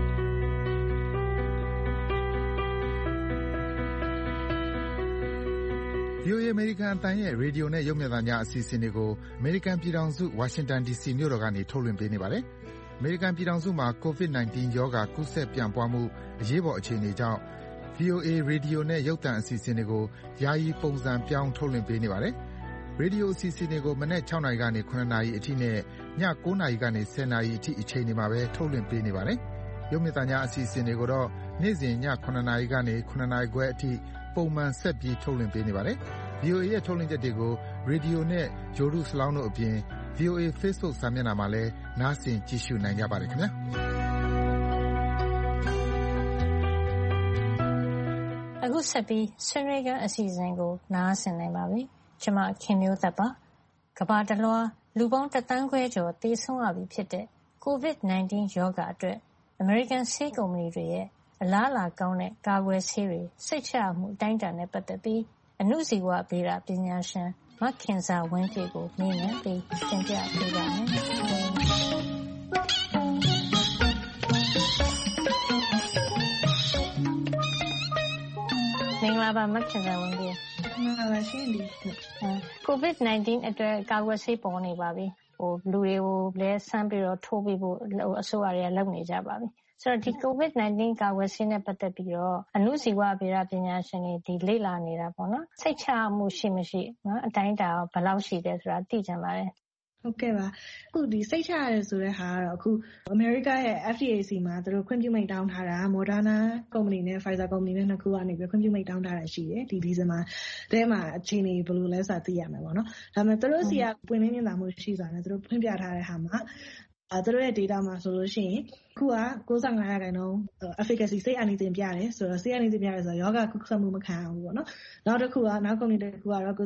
VOA အမေရိကန်အသံရဲ့ရေဒီယိုနဲ့ရုပ်မြင်သံကြားအစီအစဉ်တွေကိုအမေရိကန်ပြည်ထောင်စုဝါရှင်တန် DC မြို့တော်ကနေထုတ်လွှင့်ပေးနေပါတယ်။အမေရိကန်ပြည်ထောင်စုမှာ COVID-19 ရောဂါကူးစက်ပြန့်ပွားမှုအရေးပေါ်အခြေအနေကြောင့် VOA ရေဒီယိုနဲ့ရုပ်သံအစီအစဉ်တွေကိုယာယီပုံစံပြောင်းထုတ်လွှင့်ပေးနေပါတယ်။ရေဒီယိုအစီအစဉ်တွေကိုမနက်6နာရီကနေ9နာရီအထိနဲ့ည9နာရီကနေ10နာရီအထိအချိန်တွေမှာပဲထုတ်လွှင့်ပေးနေပါတယ်။ရုပ်မြင်သံကြားအစီအစဉ်တွေကိုတော့နေ့စဉ်ည9နာရီကနေ9နာရီခွဲအထိပုံမှန်ဆက်ပြီးထုတ်လွှင့်ပေးနေပါတယ်။ VOA ရဲ့ထုတ်လွှင့်ချက်တွေကိုရေဒီယိုနဲ့ဂြိုလ်တုစလောင်းတို့အပြင် VOA Facebook စာမျက်နှာမှာလည်းနားဆင်ကြည့်ရှုနိုင်ကြပါတယ်ခင်ဗျာ။အခုဆက်ပြီးဆွေးနွေးခန်းအစီအစဉ်ကိုနားဆင်နိုင်ပါပြီ။ကျွန်မခင်မျိုးသက်ပါ။ကမ္ဘာတလွှားလူပေါင်း1 သန်းခွဲကျော်သေဆုံးရပြီဖြစ်တဲ့ COVID-19 ရောဂါအတွက်အမေရိကန်ဆေးကုမ္ပဏီတွေရဲ့အလားအလာကောင်းတဲ့ကာကွယ်ဆေးတွေစိတ်ချရမှုအတိုင်းအတာနဲ့ပတ်သက်ပြီးအဏုဇီဝဗေဒပညာရှင်မခင်ဇာဝင်းပြည့်ကိုမေးမြန်းပြီးတင်ပြပေးပါမယ်။မင်္ဂလာပါမခင်ဇာဝင်းပြည့်။မင်္ဂလာပါရှင်ဒီ။ COVID-19 အတွက်ကာကွယ်ဆေးပေါ်နေပါပြီ။လူတွေကိုလည်းစမ်းပြီးတော့ထိုးပေးဖို့အစိုးရတွေကလုပ်နေကြပါပြီ။ဆိုတော့ဒီ COVID-19 ကာကွယ်ဆေးနဲ့ပတ်သက်ပြီးတော့အဏုဇီဝဗေဒပညာရှင်တွေလေ့လာနေတာပေါ့နော်။စိတ်ချမှုရှိမရှိအတိုင်းအတာဘယ်လောက်ရှိတယ်ဆိုတာသိချင်ပါတယ်။ဟုတ်ကဲ့ပါအခုဒီစိတ်ချရတယ်ဆိုတဲ့ဟာကတော့အခုအမေရိကရဲ့ FDA စီမှာသူတို့ခွင့်ပြုမိန့်တောင်းထားတာ Moderna ကုမ္ပဏီနဲ့ Pfizer ကုမ္ပဏီနဲ့နှစ်ခုကနေပြီးခွင့်ပြုမိန့်တောင်းထားတာရှိတယ်ဒီဇင်ဘာထဲမှာအခြေအနေဘယ်လိုလဲဆိုတာသိရမယ်ပေါ့နော်ဒါပေမဲ့သူတို့စီကပွင့်လင်းမြင်သာမှုရှိစွာနဲ့သူတို့ဖွင့်ပြထားတဲ့ဟာမှာသူတို့ရဲ့ data မှာဆိုလို့ရှိရင်အခုက 95% efficacy စိတ်အာနိသင်ပြတယ်ဆိုတော့စိတ်အာနိသင်ပြတယ်ဆိုတော့ယောဂကုသမှုမခံအောင်ပေါ့နော်နောက်တစ်ခုကနောက်ကုမ္ပဏီတစ်ခုကတော့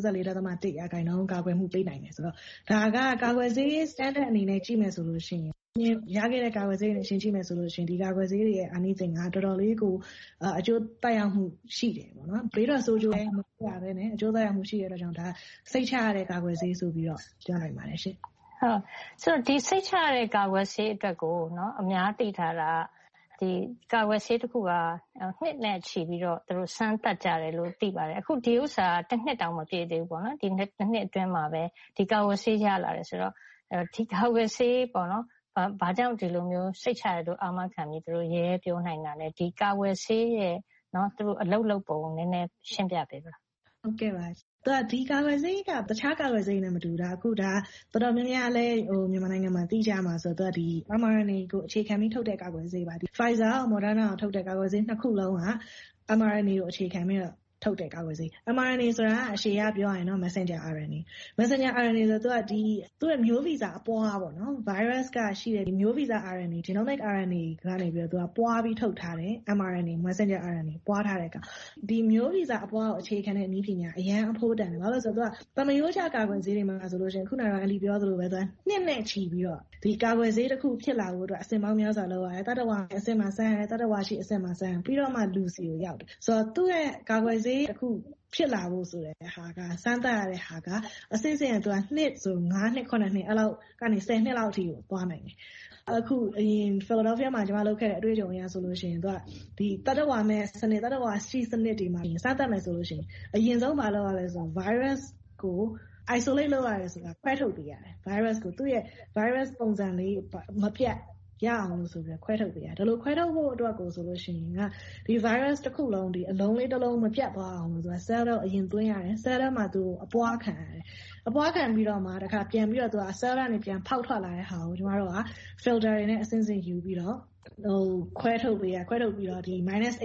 94.1% ကာကွယ်မှုပေးနိုင်တယ်ဆိုတော့ဒါကကာကွယ်ဆေး standard အနေနဲ့ကြည့်မယ်ဆိုလို့ရှိရင်ရခဲ့တဲ့ကာကွယ်ဆေးတွေရှင်းကြည့်မယ်ဆိုလို့ရှိရင်ဒီကာကွယ်ဆေးတွေရဲ့အာနိသင်ကတော်တော်လေးကိုအကျိုးသက်ရောက်မှုရှိတယ်ပေါ့နော်ဘေးတော့ဆိုးကျိုးလည်းမပြဘဲနဲ့အကျိုးသက်ရောက်မှုရှိတဲ့အတွက်ကြောင့်ဒါစိတ်ချရတဲ့ကာကွယ်ဆေးဆိုပြီးတော့ပြောနိုင်ပါတယ်ရှင်ဟုတ်ဆိုတော့ဒီစိတ်ချရတဲ့ကာကွယ်ဆေးအတွက်ကိုအများသိထားတာဒီကာကွယ်ဆေးတစ်ခုကနှစ်နဲ့ချီပြီးတော့သူတို့စမ်းသပ်ကြတယ်လို့သိပါတယ်အခုဒီဥစ္စာတစ်နှစ်တောင်မပြည့်သေးဘူးပေါ့နော်ဒီနှစ်အတွင်းမှာပဲဒီကာကွယ်ဆေးရလာတယ်ဆိုတော့ဒီကာကွယ်ဆေးပေါ့နော်ဘာကြောင့်ဒီလိုမျိုးစိတ်ချရလို့အာမခံပြီးသူတို့ရဲပြောနိုင်တာလဲဒီကာကွယ်ဆေးရဲ့သူတို့အလုပ်လုပ်ပုံနည်းနည်းရှင်းပြပေးပါဟုတ်ကဲ့ပါဒီကာကွယ်ဆေးကတခြားကာကွယ်ဆေးနဲ့မတူတာအခုဒါတော်တော်များများလဲမြန်မာနိုင်ငံမှာသိကြမှာဆိုတော့ဒီ mRNA ကိုအခြေခံပြီးထုတ်တဲ့ကာကွယ်ဆေးပါဒီ Pfizer နဲ့ Moderna ကိုထုတ်တဲ့ကာကွယ်ဆေးနှစ်ခုလုံးက mRNA ကိုအခြေခံပြီးတော့ထုတ်တဲ့ကာကွယ်ဆေး mRNA ဆိုတာအရှေ့ကပြောရင်messenger RNA messenger RNA ဆိုတော့သူ့ရဲ့မျိုးဗီဇအပွားပေါ့နော် virus ကရှိတဲ့ဒီမျိုးဗီဇ RNA genomic RNA ကနေပြီးတော့သူကပွားပြီးထုတ်ထားတဲ့ mRNA messenger RNA ပွားထားတဲ့ကဒီမျိုးဗီဇအပွားကိုအခြေခံတဲ့နည်းပညာအရန်အဖို့တန်တယ်ဘာလို့လဲဆိုတော့သူကတမယိုးချကာကွယ်ဆေးတွေမှာဆိုလို့ရှိရင်ခုနကအန်လီပြောသလိုပဲသူကနှစ်နဲ့ချီပြီးတော့ဒီကာကွယ်ဆေးတစ်ခုဖြစ်လာဖို့အတွက်အစင်ပေါင်းများစွာလောက်ရတယ်တတဝါအစင်မှာဆန်းရတယ်တတဝါရှိအစင်မှာဆန်းပြီးတော့မှလူစီကိုရောက်တယ်ဆိုတော့သူ့ရဲ့ကာကွယ်ဆေးတစ်ခုဖြစ်လာဖို့ဆိုတဲ့ဟာကစမ်းသပ်ရတဲ့ဟာကအစစ်စင်သူကနှစ်ဆို9နှစ်9နှစ်အဲ့လောက်ကနေ10နှစ်လောက်အထိကိုသွားနိုင်တယ်အခုအရင် Philadelphia မှာကျွန်မလုပ်ခဲ့တဲ့အတွေ့အကြုံအရဆိုလို့ရှိရင်သူကဒီတတဝါမဲ့စနစ်တတဝါရှိစနစ်တွေမှာစမ်းသပ်မယ်ဆိုလို့ရှိရင်အရင်ဆုံးမလုပ်ရလဲဆို virus ကို isolate လုပ်ရတယ်ဆိုတာခွဲထုတ်ပေးရတယ် virus ကိုသူ့ရဲ့ virus ပုံစံလေးမပြတ်ရအောင်လို့ဆိုပြီးခွဲထုတ်ပေးရတယ်ဒါလိုခွဲထုတ်ဖို့အတွက်ကိုဆိုလို့ရှိရင်ကဒီ virus တစ်ခုလုံးဒီအလုံးလေးတစ်လုံးမပြတ်သွားအောင်လို့ဆိုတာ cell တော့အရင်သွင်းရတယ် cell ထဲမှာသူအပွားခံရတယ်အပွားခံပြီးတော့မှတခါပြန်ပြီးတော့သူက cell ကနေပြန်ဖောက်ထွက်လာတဲ့ဟာကိုကျွန်တော်တို့က filter တွေနဲ့အစင်းစင်းယူပြီးတော့ခွဲထုတ်ပြီးတော့ဒီ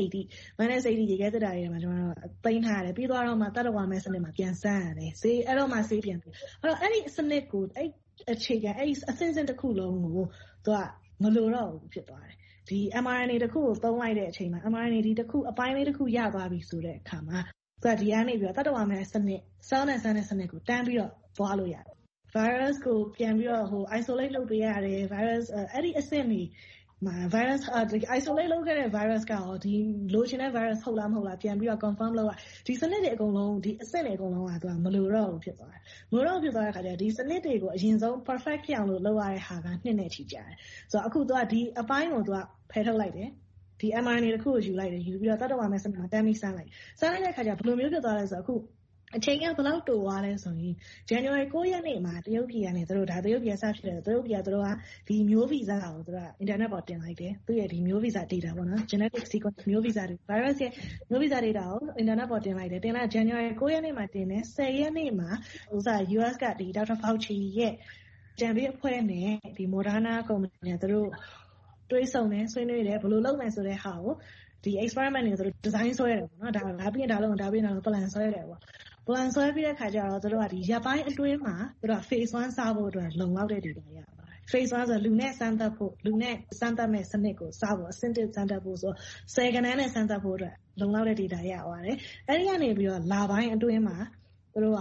-80 ရေခဲသတ္တာတွေမှာကျွန်တော်တို့သိမ်းထားရတယ်ပြီးတော့မှတတဝါမဲ့စနစ်မှာပြန်ဆန်းရတယ်ဆေးအဲ့တော့မှဆေးပြန်ပြီးအဲ့တော့အဲ့ဒီစနစ်ကိုအဲ့အခြေခံအဲ့အစင်းစင်းတစ်ခုလုံးကိုသူကမလိုတော့ဘူးဖြစ်သွားတယ်ဒီ mRNA တစ်ခုကိုသုံးလိုက်တဲ့အချိန်မှာ mRNA ဒီတစ်ခုအပိုင်းလေးတစ်ခုရသွားပြီဆိုတဲ့အခါမှာသူကဒီကနေပြီးတော့တတဝါမဲ့စနစ် cell နဲ့ဆန်းတဲ့စနစ်ကိုတန်းပြီးတော့သွားလို့ရတယ် virus ကိုပြန်ပြီးတော့isolate လုပ်ပေးရတယ် virus အဲ့ဒီအဆင့်ကြီးမှာ virus isolate လုပ်ခဲ့တဲ့ virus ကရောဒီလိုချင်တဲ့ virus ဟုတ်လားမဟုတ်လားပြန်ပြီးတော့ confirm လုပ်ရဒီစနစ်တွေအကုန်လုံးဒီအဆင့်တွေအကုန်လုံးကသူကမလိုတော့ဘူးဖြစ်သွားတယ်မလိုတော့ဖြစ်သွားတဲ့ခါကျဒီစနစ်တွေကိုအရင်ဆုံး perfect ဖြစ်အောင်လုပ်ရတဲ့ဟာကနှစ်နဲ့ချီကြာတယ်ဆိုတော့အခုသူကဒီအပိုင်းကိုသူကဖယ်ထုတ်လိုက်တယ်ဒီ mRNA တစ်ခုကိုယူလိုက်တယ်ယူပြီးတော့တတဝါမဲ့စနစ်မှာတန်းပြီးစမ်းလိုက်တဲ့ခါကျဘယ်လိုမျိုးဖြစ်သွားလဲဆိုတော့အခုအချိန်ကဘယ်လောက်တိုသွားလဲဆိုရင် January 9 ရက်နေ့မှာတရုတ်ပြည်ကနေသူတို့ဒါတရုတ်ပြည်စဖြစ်တယ်တရုတ်ပြည်ကသူတို့ကဒီမျိုးဗီဇကိုသူတို့က internet ပေါ်တင်လိုက်တယ်သူရဲ့ဒီမျိုးဗီဇ data ပေါ့နော် genetic sequence မျိုးဗီဇတွေ virus ရဲ့မျိုးဗီဇ data ကို internet ပေါ်တင်လိုက်တယ်တင်လိုက် January 9 ရက်နေ့မှာတင်တယ်10 ရက်နေ့မှာUS ကဒီ Dr. Fauci ရဲ့တံပေးအဖွဲ့နဲ့ဒီ Moderna ကုမ္ပဏီနဲ့သူတို့တွေးဆုံတယ်ဆွေးနွေးတယ်ဘယ်လိုလုပ်မယ်ဆိုတဲ့ဟာကိုဒီ experiment တွေသူတို့ design ဆွဲရတယ်ပေါ့နော်ဒါပြီးရင်ဒါလုံး plan ဆွဲရတယ်ပေါ့plan ဆွဲပြီးတဲ့ခါကျတော့သူတို့ကဒီရပ်ပိုင်းအတွင်းမှာသူတို့က phase 1 စဖို့အတွက်လုံလောက်တဲ့ data ရပါတယ် phase 1ဆိုလူနဲ့စမ်းသပ်ဖို့လူနဲ့စမ်းသပ်မဲ့စနစ်ကိုစဖို့အဆင့်တစ်စမ်းသပ်ဖို့ဆို10 ကဏ္ဍနဲ့စမ်းသပ်ဖို့အတွက်လုံလောက်တဲ့ data ရပါတယ်အဲ့ဒီကနေပြီးတော့လပိုင်းအတွင်းမှာသူတို့က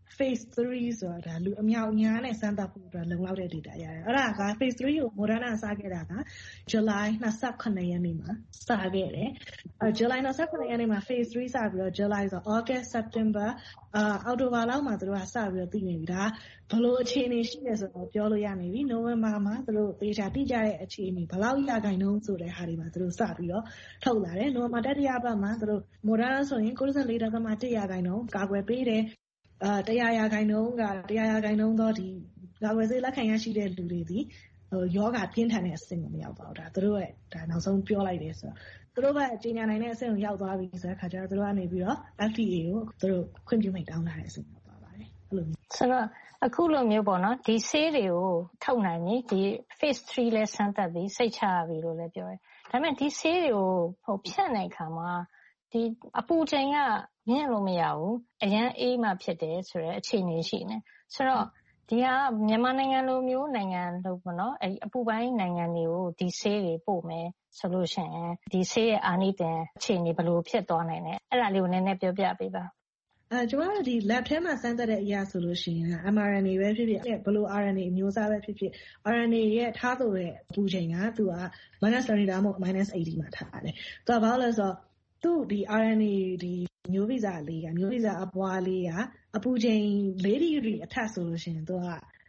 phase 3ဆိုတာလူအများအများနဲ့စမ်းသပ်ဖို့အတွက်လုံလောက်တဲ့ data ရတယ်အဲ့ဒါက phase 3ကို Moderna စခဲ့တာက July 28 ရက်နေ့မှာစခဲ့တယ်July 28 ရက်နေ့မှာ phase 3စပြီးတော့ July ဆို August September အောက်တိုဘာလောက်မှာသူတို့ကစပြီးတော့သိနေပြီဒါဘယ်လိုအခြေအနေရှိလဲဆိုတော့ပြောလို့ရနေပြီ November မှာသူတို့သေချာတိကျတဲ့အခြေအနေဘယ်လောက်ရခိုင်နှုန်းဆိုတဲ့ဟာတွေမှာသူတို့စပြီးတော့ထုတ်လာတယ် November တတိယပတ်မှာသူတို့ Moderna ဆိုရင် 94.1 ရာခိုင်နှုန်းကာကွယ်ပေးတယ်100 ရာခိုင်နှုန်းသောဒီကာကွယ်ဆေးလက်ခံရရှိတဲ့လူတွေဒီယောဂပြင်းထန်တဲ့အဆင့်ကိုမရောက်ပါဘူးဒါသူတို့ရဲ့ဒါနောက်ဆုံးပြောလိုက်တယ်ဆိုတော့သူတို့ကကြီးညာနိုင်တဲ့အဆင့်ကိုရောက်သွားပြီဆိုတဲ့အခါကျတော့သူတို့ကနေပြီးတော့ FDA ကိုသူတို့ခွင့်ပြုမိတ်တောင်းလာတဲ့အဆင့်ရောက်သွားပါတယ်အဲ့လိုမျိုးဆိုတော့အခုလိုမျိုးပေါ့နော်ဒီဆေးတွေကိုထုတ်နိုင်ပြီဒီ phase 3လဲစမ်းသပ်ပြီးစိတ်ချရပြီလို့လည်းပြောတယ်ဒါပေမဲ့ဒီဆေးတွေကိုဖြတ်နိုင်ခါမှာဒီအပူချိန်ကမြင့်လို့မရဘူးအရန်အေးမှဖြစ်တယ်ဆိုတဲ့အခြေအနေရှိနေဆိုတော့ဒီဟာမြန်မာနိုင်ငံလိုမျိုးနိုင်ငံလို့ပေါ့နော်အဲ့အပူပိုင်းနိုင်ငံတွေကိုဒီဆေးတွေပို့မယ်ဆိုလို့ရှိရင်ဒီဆေးရဲ့အာနိသင်အခြေအနေဘယ်လိုဖြစ်သွားနိုင်လဲအဲ့ဒါလေးကိုနည်းနည်းပြောပြပေးပါကျွန်တော်တို့ဒီ lab ထဲမှာစမ်းသပ်တဲ့အရာဆိုလို့ရှိရင် mRNA ပဲဖြစ်ဖြစ်ဘယ်လို RNA အမျိုးအစားပဲဖြစ်ဖြစ် RNA ရဲ့ထားဆိုတဲ့အပူချိန်ကသူက -20 ဒါမှမဟုတ် -80 မှာထားတယ်သူကဘာလို့လဲဆိုတော့သူ့ဒီ RNA ဒီမျိုးဗီဇလေးကမျိုးဗီဇအပွားလေးကအပူချိန်4 ဒီဂရီအထက်ဆိုလို့ရှိရင်သူက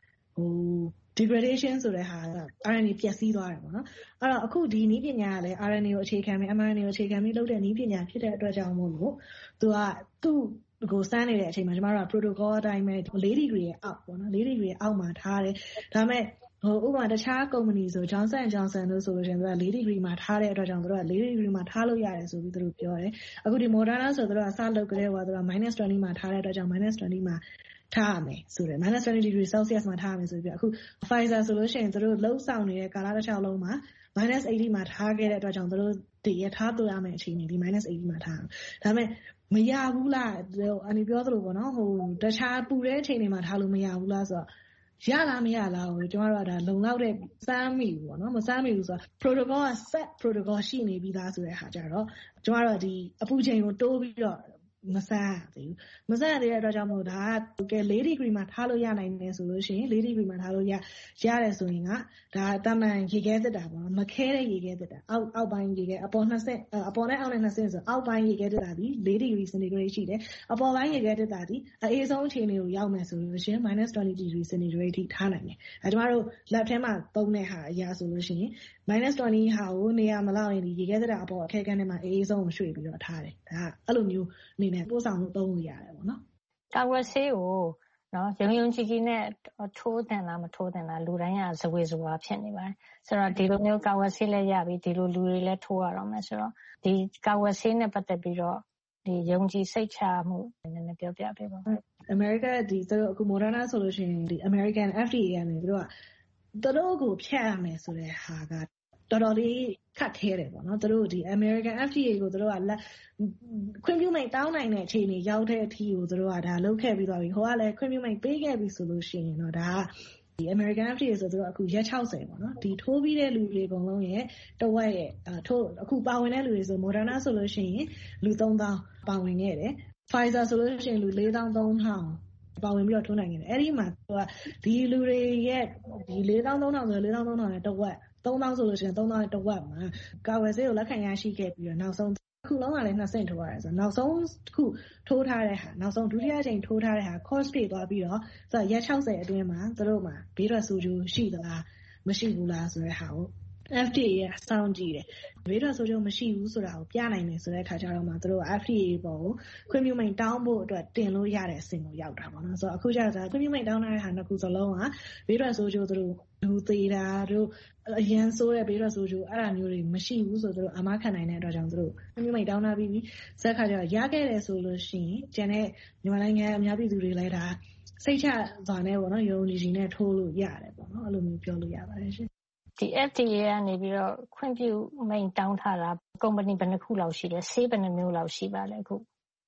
degradation ဆိုတဲ့ဟာက RNA ပျက်စီးသွားတယ်ပေါ့နော်အဲ့တော့အခုဒီနည်းပညာကလည်း RNA ကိုအခြေခံပြီး mRNA ကိုအခြေခံပြီးလုပ်တဲ့နည်းပညာဖြစ်တဲ့အတွက်ကြောင့်မို့လို့သူကသူ့ကိုစမ်းနေတဲ့အချိန်မှာကျမတို့က protocol အတိုင်းပဲ4 ဒီဂရီရဲ့အောက်ပေါ့နော်4 ဒီဂရီရဲ့အောက်မှာထားတယ်ဒါပေမဲ့ဥပမာတခြားကုမ္ပဏီဆို Johnson & Johnson တို့ဆိုလို့ရှိရင်သူက4 ဒီဂရီမှာထားတဲ့အတွက်ကြောင့်သူတို့က4 ဒီဂရီမှာထားလို့ရတယ်ဆိုပြီးသူတို့ပြောတယ်အခုဒီ Moderna ဆိုသူတို့ကစလုပ်ကြတဲ့ဟိုကသူက -20 မှာထားတဲ့အတွက်ကြောင့် -20 မှာထားရမယ်ဆိုတယ် -20 ဒီဂရီ Celsius မှာထားရမယ်ဆိုပြီးအခု Pfizer ဆိုလို့ရှိရင်သူတို့လှုပ်ဆောင်နေတဲ့ကာလတစ်လျှောက်လုံးမှာ -80 မှာထားခဲ့တဲ့အတွက်ကြောင့်သူတို့တည်ရထားသွရမယ့်အခြေအနေဒီ -80 မှာထားဒါပေမဲ့မရဘူးလားအန်ပြောသလိုပေါ့နော်ဟိုတခြားပူတဲ့အခြေအနေမှာထားလို့မရဘူးလားဆိုတော့ရလားမရလားကိုကျွန်တော်တို့ကဒါလုံလောက်တဲ့စမ်းမိဘူးပေါ့နော်မစမ်းမိဘူးဆိုတော့ protocol က set protocol ရှိနေပြီးသားဆိုတဲ့ဟာကြတော့ကျွန်တော်တို့ဒီအပူချိန်ကိုတိုးပြီးတော့မစမ်းရသေးတဲ့အတွက်ကြောင့်မို့ဒါက4 ဒီဂရီမှာထားလို့ရနိုင်တယ်ဆိုလို့ရှိရင်4 ဒီဂရီမှာထားလို့ရတယ်ဆိုရင်ကဒါတာမန်ရေခဲသစ်တာပေါ့နော်မခဲတဲ့ရေခဲသစ်တာအောက်ပိုင်းရေခဲအပေါ်2ဆင့်အပေါ်နဲ့အောက်နဲ့2ဆင့်ဆိုအောက်ပိုင်းရေခဲသစ်တာဒီ4 ဒီဂရီစင်တီဂရိတ်ရှိတယ်အပေါ်ပိုင်းရေခဲသစ်တာဒီအေးဆုံးအခြေအနေကိုရောက်မယ်ဆိုလို့ရှိရင် -20 ဒီဂရီစင်တီဂရိတ်ထိထားနိုင်တယ်ကျမတို့ lab ထဲမှာသုံးတဲ့ဟာအရာဆိုလို့ရှိရင် -20 ဟာကိုနေရာမလောက်ရင်ဒီရေခဲသစ်တာအပေါ်အခဲကန်းထဲမှာအေးဆုံးကိုရွှေ့ပြီးတော့ထားတယ်ဒါကအဲ့လိုမျိုးအနေနဲ့ပို့ဆောင်လို့သုံးလို့ရတယ်ပေါ့နော်ကာကွယ်ဆေးကိုနော်ယုံကြည်နဲ့ထိုးတင်လားမထိုးတင်လားလူတိုင်းကဇဝေဇဝါဖြစ်နေပါတယ်ဆိုတော့ဒီလိုမျိုးကာကွယ်ဆေးလည်းရပြီဒီလိုလူတွေလည်းထိုးရတော့မယ်ဆိုတော့ဒီကာကွယ်ဆေးနဲ့ပတ်သက်ပြီးတော့ဒီယုံကြည်စိတ်ချမှုနည်းနည်းပြောပြပေးပါဦးအမေရိကဒီသူတို့အခု Moderna ဆိုလို့ရှိရင်ဒီ American FDA ကနေသူတို့ကိုဖြတ်ရမယ်ဆိုတဲ့ဟာကတော်တော်လေးခက်ခဲတယ်ပေါ့နော်သူတို့ဒီ American FDA ကိုသူတို့ကခွင့်ပြုမိန့်တောင်းနိုင်တဲ့အခြေအနေရောက်တဲ့အထိကိုသူတို့ကဒါလုပ်ခဲ့ပြီးသွားပြီဟိုကလည်းခွင့်ပြုမိန့်ပေးခဲ့ပြီဆိုလို့ရှိရင်တော့ဒါကဒီ American FDA ဆိုသူတို့အခုရက်60ပေါ့နော်ဒီထိုးပြီးတဲ့လူတွေအကုန်လုံးရဲ့တဝက်ရဲ့ထိုးအခုပါဝင်တဲ့လူတွေဆို Moderna ဆိုလို့ရှိရင်လူ3000ပါဝင်ခဲ့တယ် Pfizer ဆိုလို့ရှိရင်လူ4300ပါဝင်ပြီးတော့ထိုးနိုင်ခဲ့တယ်အဲ့ဒီမှာသူကဒီလူတွေရဲ့ဒီ4300ဆို4300နဲ့တဝက်3000ဆိုလို့ရှိရင်3000ရဲ့တဝက်မှာကာဝယ်ဆေးကိုလက်ခံရရှိခဲ့ပြီးတော့နောက်ဆုံးခုလုံးကလည်း2ဆင့်ထိုးရတယ်ဆိုတော့နောက်ဆုံးခုထိုးထားတဲ့ဟာနောက်ဆုံးဒုတိယအကြိမ်ထိုးထားတဲ့ဟာ course ပြည့်သွားပြီးတော့ဆိုတော့ရက်60အတွင်းမှာသူတို့မှာဘေးထွက်ဆိုးကျိုးရှိသလားမရှိဘူးလားဆိုတဲ့ဟာကို FDA ကစောင့်ကြည့်တယ်ဘေးထွက်ဆိုးကျိုးမရှိဘူးဆိုတာကိုပြနိုင်တယ်ဆိုတဲ့အခါကျတော့မှသူတို့ FDA ပေါ်ကိုခွင့်ပြုမိန့်တောင်းဖို့အတွက်တင်လို့ရတဲ့အဆင့်ကိုရောက်တာပေါ့နော်ဆိုတော့အခုကျတော့ခွင့်ပြုမိန့်တောင်းတဲ့ဟာနှစ်ခုစလုံးကဘေးထွက်ဆိုးကျိုးသူတို့လူသေးတာတို့အရန်ဆိုးတဲ့ဘေးထွက်ဆိုးကျိုးအဲ့ဒါမျိုးတွေမရှိဘူးဆိုတော့သူတို့အာမခံနိုင်တဲ့အတွက်ကြောင့်သူတို့ခွင့်ပြုမိန့်တောင်းထားပြီးစက်ခါကျတော့ရခဲ့တယ်ဆိုလို့ရှိရင်ကျန်တဲ့မြန်မာနိုင်ငံအများပြည်သူတွေလည်းဒါစိတ်ချစွာနဲ့ပေါ့နော်ယုံကြည်နဲ့ထိုးလို့ရတယ်ပေါ့နော်အဲ့လိုမျိုးပြောလို့ရပါတယ်ရှင်ဒီ FDA ကနေပြီးတော့ခွင့်ပြုမိန့်တောင်းထားတာကုမ္ပဏီဘယ်နှခုလောက်ရှိလဲဆေးဘယ်နှမျိုးလောက်ရှိပါလဲအခု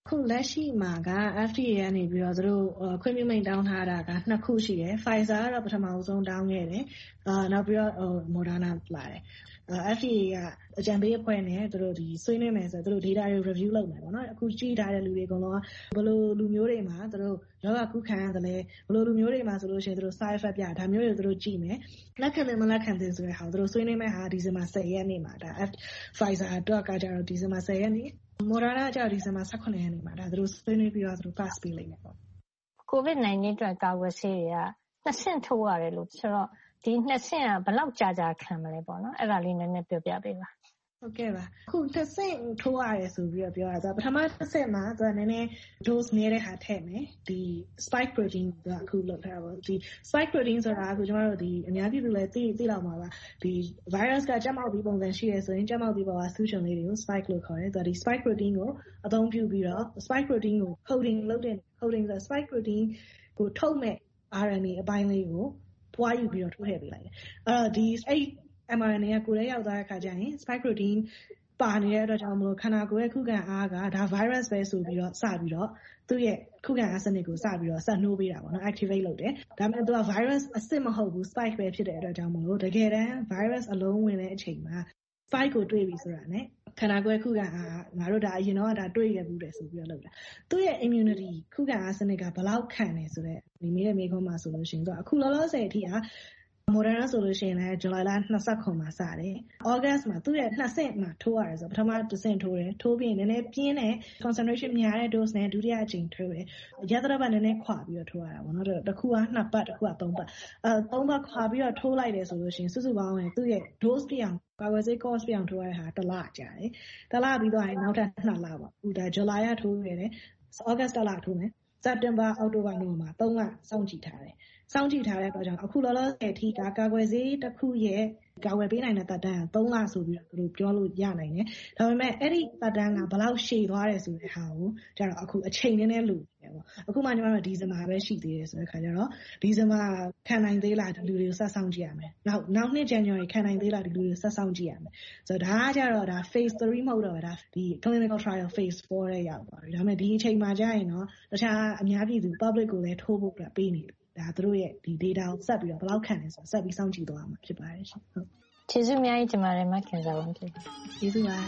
အခုလက်ရှိမှာက FDA ကနေပြီးတော့သူတို့ခွင့်ပြုမိန့်တောင်းထားတာက2ခုရှိတယ်။ Pfizer ကတော့ပထမဆုံးတောင်းခဲ့တယ်။နောက်ပြီးတော့Moderna လာတယ်။ FDA ကအကြံပေးအဖွဲ့နဲ့သူတို့ဆွေးနွေးမယ်ဆိုတော့သူတို့ data တွေ review လုပ်မယ်ပေါ့နော်။အခုကြည့်ထားတဲ့လူတွေအကုန်လုံးကဘယ်လိုလူမျိုးတွေမှာသူတို့ရောဂါကူးခံရသလဲ။ဘယ်လိုလူမျိုးတွေမှာဆိုလို့ရှိရင်သူတို့ side effect ပြဒါမျိုးတွေသူတို့ကြည့်မယ်။လက်ခံတယ်မလက်ခံတယ်ဆိုတဲ့ဟာကိုသူတို့ဆွေးနွေးမယ့်ဟာဒီဇင်ဘာ10ရက်နေ့မှာဒါ Pfizer အတွက်ကကြတော့ဒီဇင်ဘာ10ရက်နေ့Moderna ကျတော့ဒီဇင်ဘာ18ရက်နေ့မှာဒါသူတို့ဆွေးနွေးပြီးတော့သူတို့ pass ပေးလိုက်မယ်ပေါ့။ COVID-19 အတွက်ကာကွယ်ဆေးတွေက2ဆင့်ထိုးရတယ်လို့ဆိုတော့ဒီ2ဆင့်ကဘယ်လောက်ကြာခံမလဲပေါ့နော်။အဲ့ဒါလေးနည်းနည်းပြောပြပေးပါ။ဟုတ်ကဲ့ပါအခု2ဆင့်ထိုးရတယ်ဆိုပြီးတော့ပြောတာဆိုပထမတစ်ဆင့်မှာသူကနည်းနည်း dose နည်းတဲ့ဟာထည့်မယ်ဒီ spike protein ကအခုလောက်ထားပါဒီ spike protein ဆိုတာအခုကျမတို့ဒီအများပြည်သူလည်းသိလောက်မှာပါဒီ virus ကကြက်မောက်ပြီးပုံစံရှိရဆိုရင်ကြက်မောက်ပြီးပေါ်ကဆူချွန်လေးတွေကို spike လို့ခေါ်တယ်သူကဒီ spike protein ကိုအသုံးပြုပြီးတော့ spike protein ကို coding လုပ်တဲ့ coding ဆို spike protein ကိုထုတ်မဲ့ RNA အပိုင်းလေးကိုပွားယူပြီးတော့ထိုးထည့်ပေးလိုက်တယ်အဲ့ mRNA ကကိုယ်ထဲရောက်သွားတဲ့အခါကျရင် spike protein ပါနေတဲ့အတွက်ကြောင့်မလို့ခန္ဓာကိုယ်ရဲ့ခုခံအားကဒါ virus ပဲဆိုပြီးတော့စပြီးတော့သူ့ရဲ့ခုခံအားစနစ်ကိုစပြီးတော့ဆက်နှိုးပေးတာပေါ့နော် activate လုပ်တယ်ဒါပေမဲ့သူက virus အစစ်မဟုတ်ဘူး spike ပဲဖြစ်တဲ့အတွက်ကြောင့်မလို့တကယ်တမ်း virus အလုံးဝင်တဲ့အချိန်မှာ spike ကိုတွေ့ပြီဆိုတာ ਨੇ ခန္ဓာကိုယ်ခုခံအားငါတို့ဒါအရင်တော့ဒါတွေ့ရဘူးတယ်ဆိုပြီးတော့လုပ်တာသူ့ရဲ့ immunity ခုခံအားစနစ်ကဘယ်လောက်ခံတယ်ဆိုတော့ဒီမိတဲ့မိခွန်းမှာဆိုလို့ရှိရင်သူအခုလောလောဆယ်အထိModerna ဆိုလို့ရှိရင်လည်းဇူလိုင်လ29မှာစတယ်။ August မှာသူ့ရဲ့2ဆင့်မှာထိုးရတယ်ဆိုပထမတစ်ဆင့်ထိုးတယ်။ထိုးပြီးရင်နည်းနည်းပြင်းတဲ့ concentration များတဲ့ dose နဲ့ဒုတိယအကြိမ်ထိုးတယ်။ရက်သတ္တပတ်နည်းနည်းခွာပြီးတော့ထိုးရတာပေါ့နော်။တစ်ခုက2ပတ်တစ်ခုက3ပတ်3ပတ်ခွာပြီးတော့ထိုးလိုက်တယ်ဆိုလို့ရှိရင်စုစုပေါင်းသူ့ရဲ့ dose ပြအောင်ကာကွယ်ဆေး course ပြအောင်ထိုးရတဲ့ဟာတစ်လကြာတယ်။တစ်လပြီးတော့နောက်ထပ်2လပါ။အခုဒါဇူလိုင်ကထိုးရတယ်။ August တစ်လထိုးမယ်။ September October November 3လစောင့်ကြည့်ထားတယ်။စောင့်ကြည့်ထားတဲ့အတွက်ကြောင့်အခုလောလောဆယ်အထိကာကွယ်ဆေးတစ်ခုရဲ့ကာကွယ်ပေးနိုင်တဲ့သက်တမ်းက3လဆိုပြီးတော့သူတို့ပြောလို့ရနိုင်တယ်။ဒါပေမဲ့အဲ့ဒီသက်တမ်းကဘယ်လောက်ရှည်သွားတယ်ဆိုတဲ့ဟာကိုကျတော့အခုအချိန်နည်းနည်းလိုနေတယ်ပေါ့။အခုမှညီမတို့ဒီဇင်ဘာပဲရှိသေးတယ်ဆိုတဲ့ခါကျတော့ဒီဇင်ဘာခံနိုင်သေးလားဒီလူတွေကိုဆက်ဆောင်ကြည့်ရမယ်။နောက်နှစ် January ခံနိုင်သေးလားဒီလူတွေကိုဆက်ဆောင်ကြည့်ရမယ်။ဆိုတော့ဒါကကျတော့ဒါ phase 3မဟုတ်တော့ဒါဒီ clinical trial phase 4ရဲ့ရောက်သွားပြီ။ဒါပေမဲ့ဒီအချိန်မှာကျရင်တော့တခြားအများပြည်သူ public ကိုလည်းထိုးဖို့ပေးနေတယ်ဒါသူတို့ရဲ့ဒီ data ကိုဆက်ပြီးတော့ဘယ်လောက်ခံလဲဆိုတော့ဆက်ပြီးစောင့်ကြည့်သွားမှာဖြစ်ပါတယ်ရှင်ဟုတ်ကျေးဇူးအများကြီးတင်ပါတယ်မခင်ဇာဝန်ဖြစ်ကျေးဇူးပါ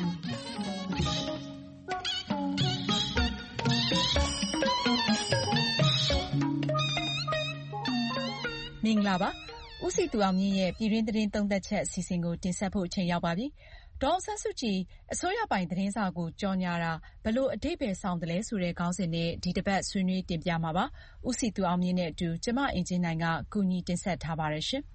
မင်္ဂလာပါဦးစီသူအောင်မြင့်ရဲ့ပြည်တွင်းသတင်းသုံးသပ်ချက်အစီအစဉ်ကိုတင်ဆက်ဖို့အချိန်ရောက်ပါပြီဒေါ်အောင်ဆန်းစုကြည်အစိုးရပိုင်သတင်းစာကိုကြော်ညာတာဘယ်လိုအဓိပ္ပာယ်ဆောင်တယ်လဲဆိုတဲ့ခေါင်းစဉ်နဲ့ဒီတစ်ပတ်ဆွေးနွေးတင်ပြမှာပါ။ဦးစီသူအောင်မြင့်နဲ့အတူကျမအင်ဂျင်နိုင်ကကူညီတင်ဆက်ထားပါတယ်ရှင်။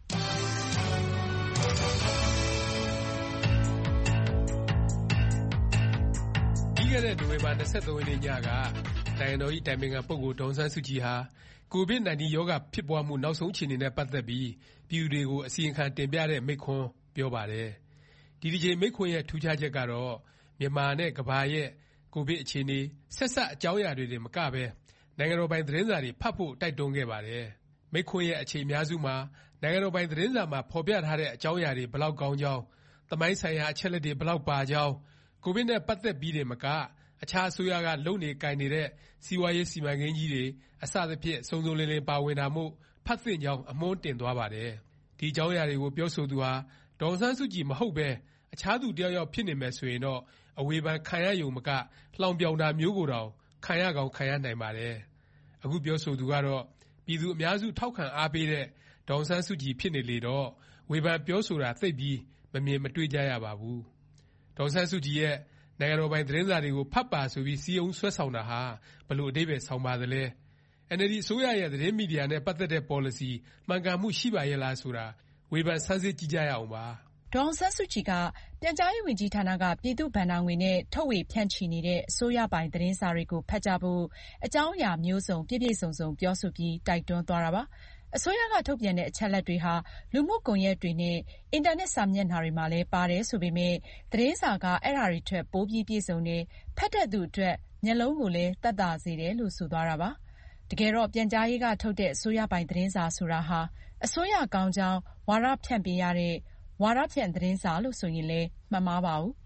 ပြီးခဲ့တဲ့နိုဝင်ဘာ23ရက်နေ့ညကနိုင်ငံတော်၏တိုင်ပင်ခံပုဂ္ဂိုလ်ဒေါ်အောင်ဆန်းစုကြည်ဟာ COVID-19 ရောဂါဖြစ်ပွားမှုနောက်ဆုံးအခြေအနေနဲ့ပတ်သက်ပြီးပြည်သူတွေကိုအစီရင်ခံတင်ပြတဲ့မိန့်ခွန်းပြောပါတယ်။ဒီတစ်ကြိမ်မိန့်ခွန်းရဲ့ထူးခြားချက်ကတော့မြန်မာနဲ့ကမ္ဘာရဲ့ကိုဗစ်အခြေအနေဆက်စပ်အကြောင်းအရာတွေတင်မကပဲနိုင်ငံတော်ပိုင်သတင်းစာတွေဖတ်ဖို့တိုက်တွန်းခဲ့ပါတယ်။မိန့်ခွန်းရဲ့အချိန်အများစုမှာနိုင်ငံတော်ပိုင်သတင်းစာမှာဖော်ပြထားတဲ့အကြောင်းအရာတွေဘယ်လောက်ကောင်းကြောင်းသမိုင်းဆိုင်ရာအချက်အလက်တွေဘယ်လောက်ပါကြောင်းကိုဗစ်နဲ့ပတ်သက်ပြီးတင်မကအခြားအစိုးရကလုပ်နေကိုင်နေတဲ့စီးပွားရေးစီမံကိန်းကြီးတွေအစသဖြင့်စုံစုံလင်လင်ပါဝင်တာမို့ဖတ်သင့်ကြောင်းအမွှန်းတင်သွားပါတယ်။ဒီအကြောင်းအရာတွေကိုပြောဆိုသူဟာဒေါ်အောင်ဆန်းစုကြည်မဟုတ်ပဲအခြားသူတစ်ယောက်ယောက်ဖြစ်နေမယ်ဆိုရင်တော့အဝေဖန်ခံရယုံမကလှောင်ပြောင်တာမျိုးကိုတောင်ခံရကောင်းခံရနိုင်ပါတယ်။အခုပြောဆိုသူကတော့ပြည်သူအများစုထောက်ခံအားပေးတဲ့ဒေါ်အောင်ဆန်းစုကြည်ဖြစ်နေလေတော့ဝေဖန်ပြောဆိုတာသိပ်ပြီးမမြင်မတွေ့ကြရပါဘူး။ဒေါ်အောင်ဆန်းစုကြည်ရဲ့နိုင်ငံတော်ပိုင်သတင်းစာတွေကိုဖတ်ပါဆိုပြီးစည်းရုံးဆွဲဆောင်တာဟာဘယ်လိုအဓိပ္ပာယ်ဆောင်ပါသလဲ။ NLD အစိုးရရဲ့သတင်းမီဒီယာနဲ့ပတ်သက်တဲ့ပေါ်လစီမှန်ကန်မှုရှိပါရဲ့လားဆိုတာဝေဖန်ဆန်းစစ်ကြည့်ကြရအောင်ပါ။ဒေါ်အောင်ဆန်းစုကြည်ကပြန်ကြားရေးဝန်ကြီးဌာနကပြည်သူ့ဘဏ္ဍာငွေနဲ့ထုတ်ဝေဖြန့်ချီနေတဲ့အစိုးရပိုင်သတင်းစာတွေကိုဖတ်ကြဖို့အကြောင်းအရာမျိုးစုံပြည့်ပြည့်စုံစုံပြောဆိုပြီးတိုက်တွန်းသွားတာပါ။အစိုးရကထုတ်ပြန်တဲ့အချက်အလက်တွေဟာလူမှုကွန်ရက်တွေနဲ့အင်တာနက်စာမျက်နှာတွေမှာလည်းပါတယ်ဆိုပေမဲ့သတင်းစာကအဲ့ဒါတွေထက်ပိုပြီးပြည့်စုံတယ်ဖတ်တဲ့သူအတွက်မျက်လုံးကိုလည်းသက်သာစေတယ်လို့ဆိုသွားတာပါ။တကယ်တော့ပြန်ကြားရေးကထုတ်တဲ့အစိုးရပိုင်သတင်းစာဆိုတာဟာအစိုးရကောင်းကြောင်းဝါဒဖြန့်ပေးရတဲ့ဝါဒဖြန့်သတင်းစာလို့ဆိုရင်လည်းမှန်မှားပါဘူး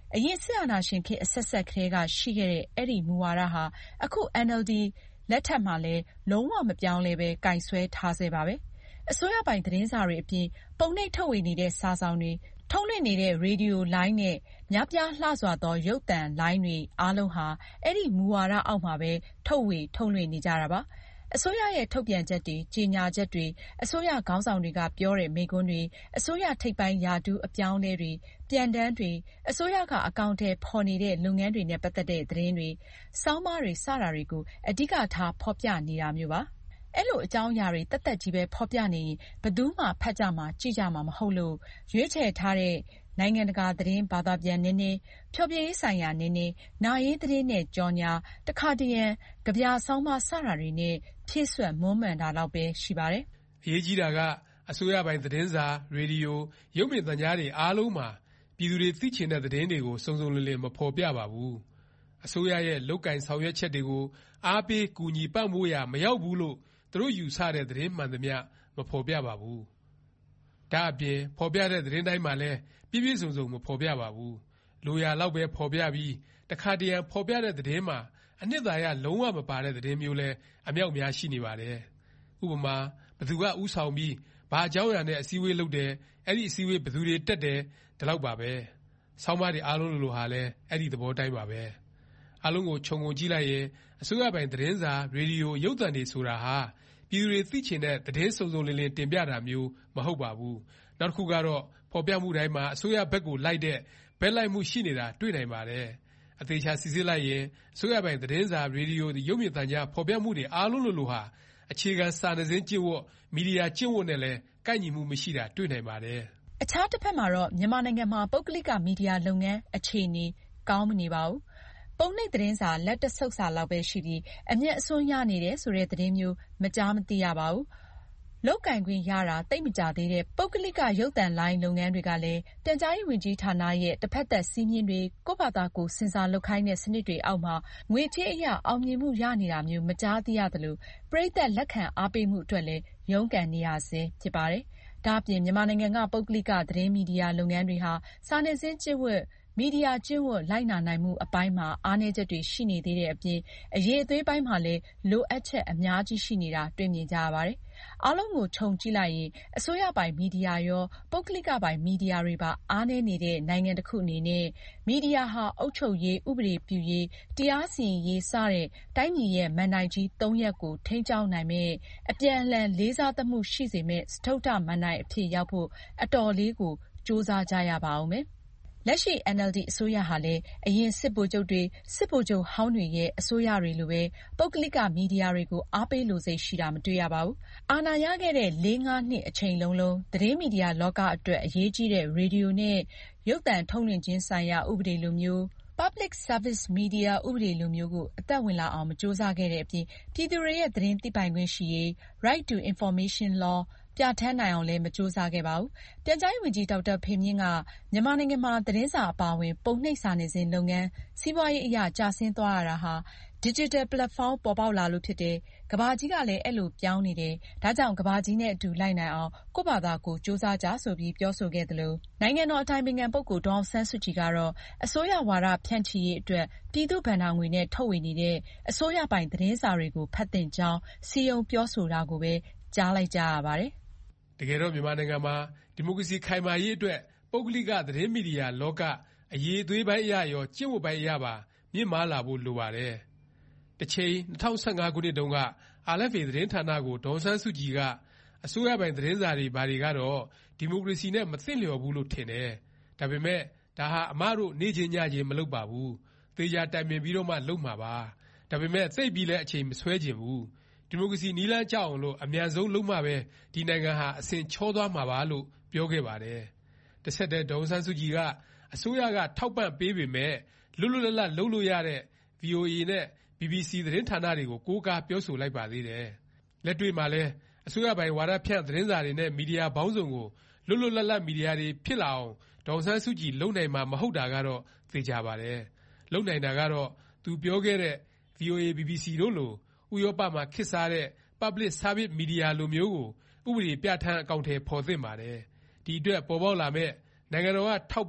အရင်စစ်အာဏာရှင်ခေတ်အဆက်ဆက်ကတည်းကရှိခဲ့တဲ့အဲ့ဒီမူဝါဒဟာအခု NLD လက်ထက်မှာလည်းလုံးဝမပြောင်းလဲပဲကိုင်ဆွဲထားဆဲပါပဲ။အစိုးရပိုင်သတင်းစာတွေအပြင်ပုံနှိပ်ထုတ်ဝေနေတဲ့စာစောင်တွေထုတ်လွှင့်နေတဲ့ရေဒီယိုလိုင်းနဲ့များပြားလှစွာသောရုပ်သံလိုင်းတွေအားလုံးဟာအဲ့ဒီမူဝါဒအောက်မှာပဲထုတ်ဝေထုတ်လွှင့်နေကြတာပါ။အစိုးရရဲ့ထုတ်ပြန်ချက်တွေကြေညာချက်တွေအစိုးရခေါင်းဆောင်တွေကပြောတဲ့မိန့်ခွန်းတွေအစိုးရထိပ်ပိုင်းရာထူးအပြောင်းအလဲတွေပြန်တမ်းတွေအစိုးရကအကောင့်ထဲပေါ်နေတဲ့လုပ်ငန်းတွေနဲ့ပတ်သက်တဲ့သတင်းတွေစောင်းမားတွေစတာတွေကိုအဓိကထားဖော်ပြနေတာမျိုးပါအဲ့လိုအကြောင်းအရာတွေတက်တက်ကြီးပဲဖော်ပြနေရင်ဘယ်သူမှဖတ်ကြမှာကြည့်ကြမှာမဟုတ်လို့ရွေးချယ်ထားတဲ့နိုင်ငံတကာသတင်းဘာသာပြန်နည်းနည်းဖြောပြရေးဆိုင်ရာနည်းနည်းနာရေးသတင်းနဲ့ကြော်ညာတခါတရံကြပြဆောင်းပါစတာတွေနဲ့ဖြည့်ဆွတ်မွမ်းမံတာတော့ပဲရှိပါတယ်။အရေးကြီးတာကအစိုးရပိုင်သတင်းစာရေဒီယိုရုပ်မြင်သံကြားတွေအားလုံးမှာပြည်သူတွေသိချင်တဲ့သတင်းတွေကိုစုံစုံလင်လင်မဖော်ပြပါဘူး။အစိုးရရဲ့လုပ်ကင်ဆောင်ရွက်ချက်တွေကိုအားပေးကူညီပံ့ပိုးရမရောက်ဘူးလို့သူတို့ယူဆတဲ့သတင်းမှန်သမျှမဖော်ပြပါဘူး။ဒါအပြင်ဖော်ပြတဲ့သတင်းတိုင်းမှာလည်းပြည့်ပြည့်စုံစုံမဖော်ပြပါဘူး။လိုရာလောက်ပဲဖော်ပြပြီးတခါတရံဖော်ပြတဲ့သတင်းမှာအနှစ်သာရလုံးဝမပါတဲ့သတင်းမျိုးလဲအမြောက်များရှိနေပါတယ်။ဥပမာဘသူကဥဆောင်ပြီးဘာအကြောင်းအရာနဲ့အစည်းအဝေးလုပ်တယ်အဲ့ဒီအစည်းအဝေးဘသူတွေတက်တယ်ဒီလောက်ပါပဲ။ဆောင်းပါးတွေအားလုံးလိုဟာလဲအဲ့ဒီသဘောတိုင်းပါပဲ။အားလုံးကိုခြုံငုံကြည့်လိုက်ရင်အစိုးရပိုင်သတင်းစာရေဒီယိုရုပ်သံတွေဆိုတာဟာပြည်သူတွေသိချင်တဲ့သတင်းစုံစုံလင်လင်တင်ပြတာမျိုးမဟုတ်ပါဘူး။နောက်တစ်ခုကတော့ဖော်ပြမှုတိုင်းမှာအစိုးရဘက်ကိုလိုက်တဲ့ဘက်လိုက်မှုရှိနေတာတွေ့နိုင်ပါတယ်။အသေးချာစီစစ်လိုက်ရင်အစိုးရပိုင်သတင်းစာရေဒီယိုရုပ်မြင်သံကြားဖော်ပြမှုတွေအားလုံးလိုဟာအခြေခံစာနယ်ဇင်းကျင့်ဝတ်မီဒီယာကျင့်ဝတ်နဲ့လည်းကိုက်ညီမှုမရှိတာတွေ့နိုင်ပါတယ်။အခြားတစ်ဖက်မှာတော့မြန်မာနိုင်ငံမှာပုဂ္ဂလိကမီဒီယာလုပ်ငန်းအခြေအနေကောင်းမနေပါဘူး။ပုံနှိပ်သတင်းစာလက်တစ်ဆုပ်စာလောက်ပဲရှိပြီးအမြတ်အစွန်းရနေတယ်ဆိုတဲ့သတင်းမျိုးမကြားမသိရပါဘူး။လုပ်ကင်ခွင့်ရတာသိပ်မကြသေးတဲ့ပုဂ္ဂလိကရုပ်သံလိုင်းလုပ်ငန်းတွေကလည်းပြန်ကြားရေးဝန်ကြီးဌာနရဲ့တစ်ဖက်သက်စည်းမျဉ်းတွေကိုယ့်ဘာသာကိုစင်စာလုပ်ခိုင်းတဲ့စနစ်တွေအောက်မှာငွေကြေးအရအောင်မြင်မှုရနေတာမျိုးမကြားသိရသလိုပရိသတ်လက်ခံအားပေးမှုအတွက်လည်းရုန်းကန်နေရဆဲဖြစ်ပါတယ်။ဒါ့အပြင်မြန်မာနိုင်ငံကပုဂ္ဂလိကသတင်းမီဒီယာလုပ်ငန်းတွေဟာစာနယ်ဇင်းကျင့်ဝတ်မီဒီယာကျင့်ဝတ်လိုက်နာနိုင်မှုအပိုင်းမှာအားနည်းချက်တွေရှိနေသေးတဲ့အပြင်အရေးအသွေးပိုင်းမှာလည်းလိုအပ်ချက်အများကြီးရှိနေတာတွေ့မြင်ကြရပါတယ်။အားလုံးကိုခြုံကြည့်လိုက်ရင်အစိုးရပိုင်မီဒီယာရောပုဂ္ဂလိကပိုင်မီဒီယာတွေပါအားနည်းနေတဲ့နိုင်ငံတစ်ခုအနေနဲ့မီဒီယာဟာအုပ်ချုပ်ရေးဥပဒေပြုရေးတရားစီရင်ရေးစတဲ့တိုင်းပြည်ရဲ့မဏ္ဍိုင်ကြီး၃ရပ်ကိုထိန်းကျောင်းနိုင်မဲ့အပြန်အလှန်လေးစားသမှုရှိစေမဲ့စတုတ္ထမဏ္ဍိုင်အဖြစ်ရောက်ဖို့အတော်လေးကိုကြိုးစားကြရပါဦးမယ်။လက်ရှိ NLD အစိုးရဟာလည်းအရင်စစ်ဗိုလ်ချုပ်တွေစစ်ဗိုလ်ချုပ်ဟောင်းတွေရဲ့အစိုးရတွေလိုပဲပုဂ္ဂလိကမီဒီယာတွေကိုအားပေးလိုစိတ်ရှိတာမတွေ့ရပါဘူး။အာဏာရခဲ့တဲ့ 4-5 နှစ်အချိန်လုံးသတင်းမီဒီယာလောကအတွက်အရေးကြီးတဲ့ရေဒီယိုနဲ့ရုပ်သံထုတ်လွှင့်ခြင်းဆိုင်ရာဥပဒေလိုမျိုး Public Service Media ဥပဒေလိုမျိုးကိုအသက်ဝင်လာအောင်မကြိုးစားခဲ့တဲ့အပြင်ပြည်သူတွေရဲ့သတင်းသိပိုင်ခွင့်ရှိရေး Right to Information Lawပြဋ္ဌာန်းနိုင်အောင်လည်းမကြိုးစားခဲ့ပါဘူး။ပြန်ကြားရေးဝန်ကြီးဒေါက်တာဖေမြင့်ကမြန်မာနိုင်ငံမှာသတင်းစာအပါအဝင်ပုံနှိပ်စာနယ်ဇင်းလုပ်ငန်းစီးပွားရေးအရကျဆင်းသွားရတာဟာ Digital Platform ပေါ်ပေါက်လာလို့ဖြစ်တယ်။ကမ္ဘာကြီးကလည်းအဲ့လိုပြောင်းနေတယ်။ဒါကြောင့်ကမ္ဘာကြီးနဲ့အတူလိုက်နိုင်အောင်ကိုယ့်ဘာသာကိုကြိုးစားကြဆိုပြီးပြောဆိုခဲ့သလိုနိုင်ငံတော်အတိုင်ပင်ခံပုဂ္ဂိုလ်ဒေါ်အောင်ဆန်းစုကြည်ကတော့အစိုးရဝါဒဖြန့်ချိရေးအတွက်ပြည်သူ့ဘဏ္ဍာငွေနဲ့ထုတ်ဝေနေတဲ့အစိုးရပိုင်သတင်းစာတွေကိုဖတ်သင့်ကြောင်းစီယုံပြောဆိုတာကိုပဲကြားလိုက်ကြရပါတယ်။တကယ်တော့မြန်မာနိုင်ငံမှာဒီမိုကရေစီခိုင်မာရေးအတွက်ပုဂ္ဂလိကသတင်းမီဒီယာလောကအရေးအသွေးပိုင်းအရရောကျင့်ဝတ်ပိုင်းအရပါမြင့်မားလာဖို့လိုပါတယ်။တစ်ချိန်2015ခုနှစ်တုန်းက RFA သတင်းဌာနကိုဒေါ်အောင်ဆန်းစုကြည်ကအစိုးရပိုင်သတင်းစာတွေဘာတွေကတော့ဒီမိုကရေစီနဲ့မသင့်လျော်ဘူးလို့ထင်တယ်။ဒါပေမဲ့ဒါဟာအမတို့နေ့ချင်းညချင်းမလုပ်ပါဘူး။သေချာတိုင်ပင်ပြီးတော့မှလုပ်မှာပါ။ဒါပေမဲ့သိပ်ပြီးလည်းအချိန်မဆွဲချင်ဘူး။ဒီမိုကရေစီနည်းလမ်းကျအောင်လို့အမြန်ဆုံးလုပ်မှပဲဒီနိုင်ငံဟာအစဉ်ချောသွားမှာပါလို့ပြောခဲ့ပါတယ်။တစ်ဆက်တည်းဒေါ်အောင်ဆန်းစုကြည်ကအစိုးရကထောက်ပံ့ပေးပေမဲ့လွတ်လွတ်လပ်လပ်လုပ်လို့ရတဲ့ VOA နဲ့ BBC သတင်းဌာနတွေကိုကိုးကားပြောဆိုလိုက်ပါသေးတယ်။လက်တွေ့မှာလည်းအစိုးရပိုင်ဝါဒဖြန့်သတင်းစာတွေနဲ့မီဒီယာပေါင်းစုံကိုလွတ်လွတ်လပ်လပ်မီဒီယာတွေဖြစ်လာအောင်ဒေါ်အောင်ဆန်းစုကြည်လုပ်နိုင်မှာမဟုတ်တာကတော့သေချာပါတယ်။လုပ်နိုင်တာကတော့သူပြောခဲ့တဲ့ VOA BBC တို့လိုဥရောပမှာခေတ်စားတဲ့ Public Service Media လိုမျိုးကိုဥပဒေပြဋ္ဌာန်းအကောင်အထည်ဖော်သင့်ပါတယ်။ဒီအတွက်ပေါ်ပေါက်လာမဲ့နိုင်ငံတော်ကထောက်ပံ့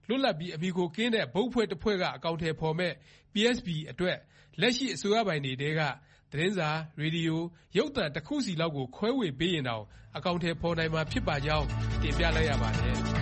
လွတ်လပ်ပြီးအမီကိုကင်းတဲ့ဘုတ်ဖွဲ့တစ်ဖွဲ့ကအကောင်အထည်ဖော်မဲ့ PSB အတွက်လက်ရှိအစိုးရပိုင်တွေထဲကသတင်းစာ၊ရေဒီယို၊ရုပ်သံတစ်ခုစီလောက်ကိုခွဲဝေပေးရင်တောင်အကောင်အထည်ဖော်နိုင်မှာဖြစ်ပါကြောင်းတင်ပြလိုက်ရပါတယ်။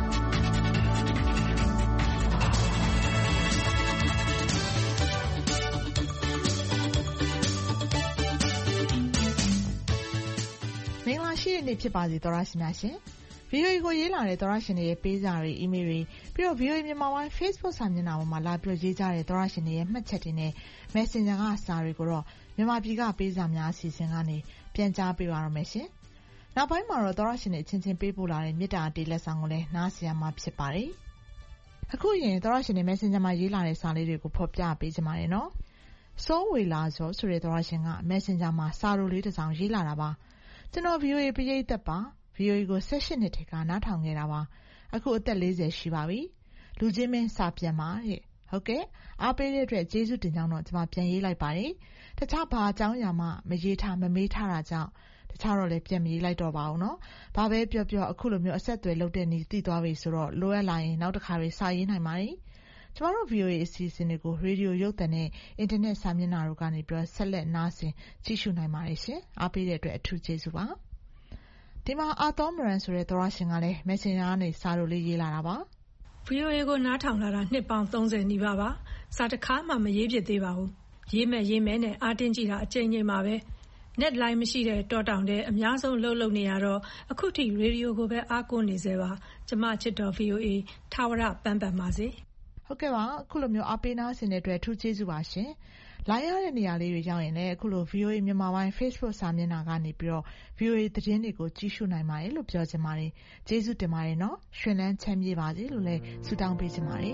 နေ့ဖြစ်ပါစေသောရရှင်များရှင် VOA ကိုရေးလာတဲ့သောရရှင်တွေရဲ့ပေးစာတွေ email တွေပြီးတော့ VOA မြန်မာပိုင်း Facebook စာမျက်နှာပေါ်မှာလာပြီးရေးကြတဲ့သောရရှင်တွေရဲ့မှတ်ချက်တွေနဲ့ Messenger ကစာတွေကိုတော့မြန်မာပြည်ကပေးစာများအစီအစဉ်ကနေပြန်ကြားပေးပါရမယ်ရှင်။နောက်ပိုင်းမှာတော့သောရရှင်တွေအချင်းချင်းပေးပို့လာတဲ့မေတ္တာတေးလက်ဆောင်ကိုလည်းနားဆင်ရမှာဖြစ်ပါတယ်။အခုရင်သောရရှင်တွေ Messenger မှာရေးလာတဲ့စာလေးတွေကိုဖော်ပြပေးကြပါမယ်နော်။စိုးဝေလာစောဆိုတဲ့သောရရှင်က Messenger မှာစာရိုလေးတစ်စောင်ရေးလာတာပါ။ကျွန်တော် VOA ပရိသတ်ပါ VOA ကို18နှစ်ထဲကနားထောင်ခဲ့တာပါအခုအသက်40ရှိပါပြီလူချင်းမင်းစာပြန်ပါတဲ့ဟုတ်ကဲ့အားပေးတဲ့အတွက်ကျေးဇူးတင်ကြောင်းတော့ကျွန်မပြန်ရေးလိုက်ပါတယ်တခြားဘာအကြောင်းအရာမှမရေးထားမမေးထားတာကြောင့်တခြားတော့လည်းပြန်မရေးလိုက်တော့ပါဘူးเนาะဘာပဲပြောပြောအခုလိုမျိုးအဆက်အသွယ်လုပ်တဲ့နည်းသိသွားပြီဆိုတော့လိုအပ်လာရင်နောက်တစ်ခါတွေစာရေးနိုင်ပါတယ်ကျမတို့ VOA အစီအစဉ်တွေကိုရေဒီယိုရုပ်သံနဲ့အင်တာနက်စာမျက်နှာတို့ကနေပြီးဆက်လက်နားဆင်ကြည့်ရှုနိုင်ပါတယ်ရှင်အားပေးတဲ့အတွက်အထူးကျေးဇူးပါဒီမှာအာသောမရန်ဆိုတဲ့သောရရှင်ကလည်း Messenger ကနေစာတို့လေးရေးလာတာပါ VOA ကိုနားထောင်လာတာနှစ်ပေါင်း30နီးပါးပါစာတစ်ခါမှမရေးဖြစ်သေးပါဘူးရေးမယ်နဲ့အားတင်းကြည့်တာအကြိမ်ပါပဲ net line မရှိတဲ့တောတောင်တဲ့အများဆုံးလှုပ်နေရတော့အခုထိရေဒီယိုကိုပဲအားကိုးနေစေပါကျမချစ်တော် VOA ထာဝရပန်းပန်ပါစေဟုတ်ကဲ့ပါအခုလိုမျိုးအားပေးနားဆင်တဲ့အတွက်ထူးကျေးဇူးပါရှင်လာရတဲ့နေရာလေးတွေရောက်ရင်လည်းအခုလို VOA မြန်မာပိုင်း Facebook စာမျက်နှာကနေပြီးတော့ VOA သတင်းတွေကိုကြည့်ရှုနိုင်ပါတယ်လို့ပြောချင်ပါတယ်ကျေးဇူးတင်ပါတယ်နော်ရှင်လန်းချမ်းမြေ့ပါစေလို့လည်းဆုတောင်းပေးချင်ပါတယ်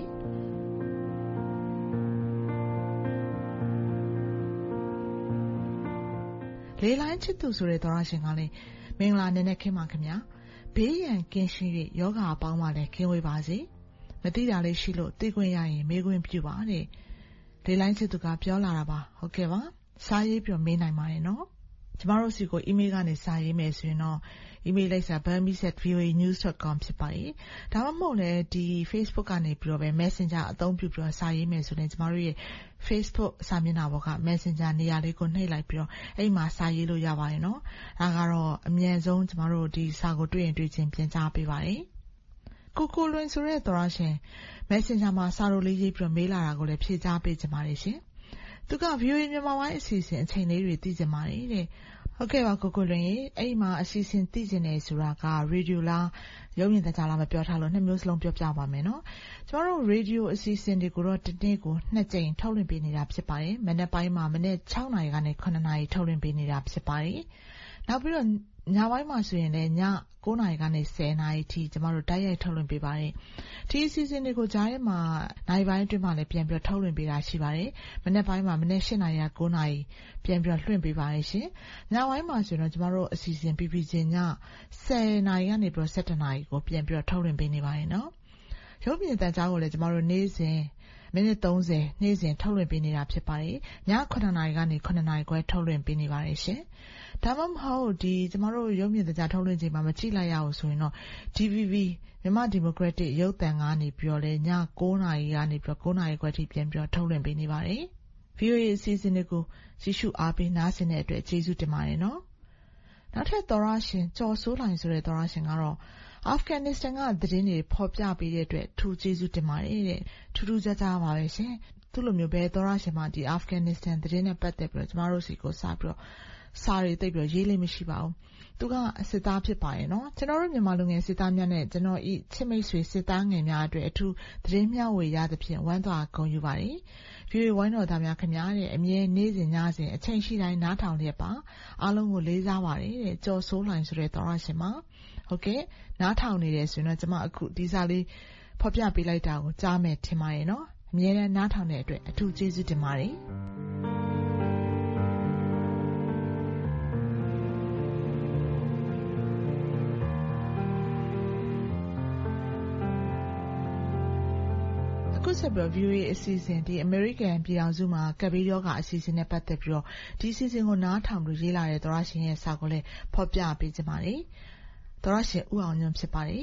လေးလိုင်းချစ်သူဆိုတဲ့သောရရှင်ကလည်းမင်္ဂလာနံနက်ခင်းပါခင်ဗျာဘေးရန်ကင်းရှင်း၍ယောဂအပေါင်းပါလည်းကင်းဝေးပါစေမသိတာလေးရှိလို့သိခွင့်ရရင်မေးခွင့်ပြုပါတဲ့လေးလိုင်းချစ်သူကပြောလာတာပါဟုတ်ကဲ့ပါစာရေးပြီးမေးနိုင်ပါတယ်နော်ကျမတို့စီကို email ကနေစာရေးမယ်ဆိုရင်တော့ email လိုက်စာ burmese@voanews.com ဖြစ်ပါတယ်ဒါမှမဟုတ်လည်းဒီ Facebook ကနေပြီးတော့ပဲ Messenger အသုံးပြုပြီးတော့စာရေးမယ်ဆိုရင်ကျမတို့ရဲ့ Facebook စာမျက်နှာပေါ်က Messenger နေရာလေးကိုနှိပ်လိုက်ပြီးတော့အဲ့မှာစာရေးလို့ရပါတယ်နော်ဒါကတော့အမြန်ဆုံးကျမတို့ဒီစာကိုတွေ့ရင်တွေ့ချင်းပြန်ကြားပေးပါတယ်ကိုလွင်ဆိုတဲ့သောရရှင် Messenger မှာစာရိုလေးရေးပြီးမေးလာတာကိုလည်းဖြေကြားပေးကြပါတယ်ရှင်သူက VOA မြန်မာပိုင်းအစီအစဉ်အချိန်လေးတွေသိကြပါတယ်တဲ့ဟုတ်ကဲ့ပါကိုလွင်ရေအဲ့မှာအစီအစဉ်သိကျင်နေဆိုတာကရေဒီယိုလားရုပ်မြင်သံကြားလားမပြောထားလို့နှစ်မျိုးစလုံးပြောပြပါမယ်နော်ကျမတို့ရေဒီယိုအစီအစဉ်တွေကိုတော့တစ်နေ့ကို2ကြိမ်ထုတ်လွှင့်ပေးနေတာဖြစ်ပါတယ်မနေ့ပိုင်းမှာမနေ့6နာရီကနေ9နာရီထုတ်လွှင့်ပေးနေတာဖြစ်ပါတယ်နောက်ပြီးတော့ညပိုင်းမှာဆိုရင်လည်းည9နာရီကနေ10နာရီထိကျမတို့တိုက်ရိုက်ထုတ်လွှင့်ပေးပါတယ်ဒီအစီအစဉ်တွေကိုကြားထဲမှာနိုင်ပိုင်းအတွင်းမှာလည်းပြန်ပြီးထုတ်လွှင့်ပေးတာရှိပါတယ်မနေ့ပိုင်းမှာမနေ့8နာရီက9နာရီပြန်ပြီးလွှင့်ပေးပါတယ်ရှင်ညပိုင်းမှာဆိုရင်တော့ကျမတို့အစီအစဉ်ပြီးချင်းည10နာရီကနေပြီး17နာရီကိုပြန်ပြီးထုတ်လွှင့်ပေးနေပါတယ်နော်ရုပ်မြင်သံကြားကိုလည်းကျမတို့နေ့စဉ်မိနစ်30နေ့စဉ်ထုတ်လွှင့်ပေးနေတာဖြစ်ပါတယ်ည9နာရီကနေ9နာရီခွဲထုတ်လွှင့်ပေးနေပါတယ်ရှင်ဒါမှမဟုတ်ဒီကျမတို့ရုပ်မြင်သံကြားထုတ်လွှင့်ချိန်မှာမကြည့်လိုက်ရအောင်ဆိုရင်တော့ DVB မြန်မာဒီမိုကရက်တစ်ရုပ်သံကနေပြီးတော့လေည9နာရီကနေပြီး9နာရီခွဲထိပြန်ပြီးထုတ်လွှင့်ပေးနေပါတယ် VOA အစီအစဉ်တွေကိုကြည့်ရှုအားပေးနားဆင်တဲ့အတွက်ကျေးဇူးတင်ပါတယ်နော်နောက်ထပ်သောရရှင်ကျော်စိုးလိုင်ဆိုတဲ့သောရရှင်ကတော့အာဖဂန်နစ္စတန်ကသတင်းတွေဖော်ပြပေးတဲ့အတွက်ထူးကျေးဇူးတင်ပါတယ်တဲ့ထူးခြားခြားပါပဲရှင်သူ့လိုမျိုးပဲသောရရှင်မှာဒီအာဖဂန်နစ္စတန်သတင်းနဲ့ပတ်သက်ပြီးတော့ကျမတို့စီကိုစပြီးတော့စာတွေသိပြီးရေးလေးမရှိပါဘူးသူကစစ်သားဖြစ်ပါရဲ့နော်ကျွန်တော်တို့မြန်မာလူငယ်စစ်သားများနဲ့ကျွန်တော်ဤချစ်မိတ်ဆွေစစ်သားငယ်များအတွက်အထူးသတင်းမျှဝေရသဖြင့်ဝမ်းသာဂုဏ်ယူပါတယ် VOA ဝိုင်းတော်သားများခင်ဗျားတဲ့အမြဲနေ့စဉ်ညစဉ်အချိန်ရှိတိုင်းနားထောင်လျက်ပါအားလုံးကိုလေးစားပါတယ်တဲ့ကြော်စိုးလိုင်ဆိုတဲ့သောရရှင်မှာဟုတ်ကဲ့နားထောင်နေတယ်ဆိုရင်တော့ကျွန်မအခုဒီစာလေးဖော်ပြပေးလိုက်တာကိုကြားမယ်ထင်ပါရဲ့နော်အမြဲတမ်းနားထောင်တဲ့အတွက်အထူးကျေးဇူးတင်ပါတယ်ဆက်ပြီး VOA အစီအစဉ်ဒီ American ပြည်ထောင်စုမှာကပ်ဘေးရောဂါအစီအစဉ်နဲ့ပတ်သက်ပြီးတော့ဒီအစီအစဉ်ကိုနားထောင်ပြီးရေးလာတဲ့သောရရှင်ရဲ့စာကိုလည်းဖော်ပြပေးကြပါတယ်။သောရရှင်ဦးအောင်ညွန့်ဖြစ်ပါတယ်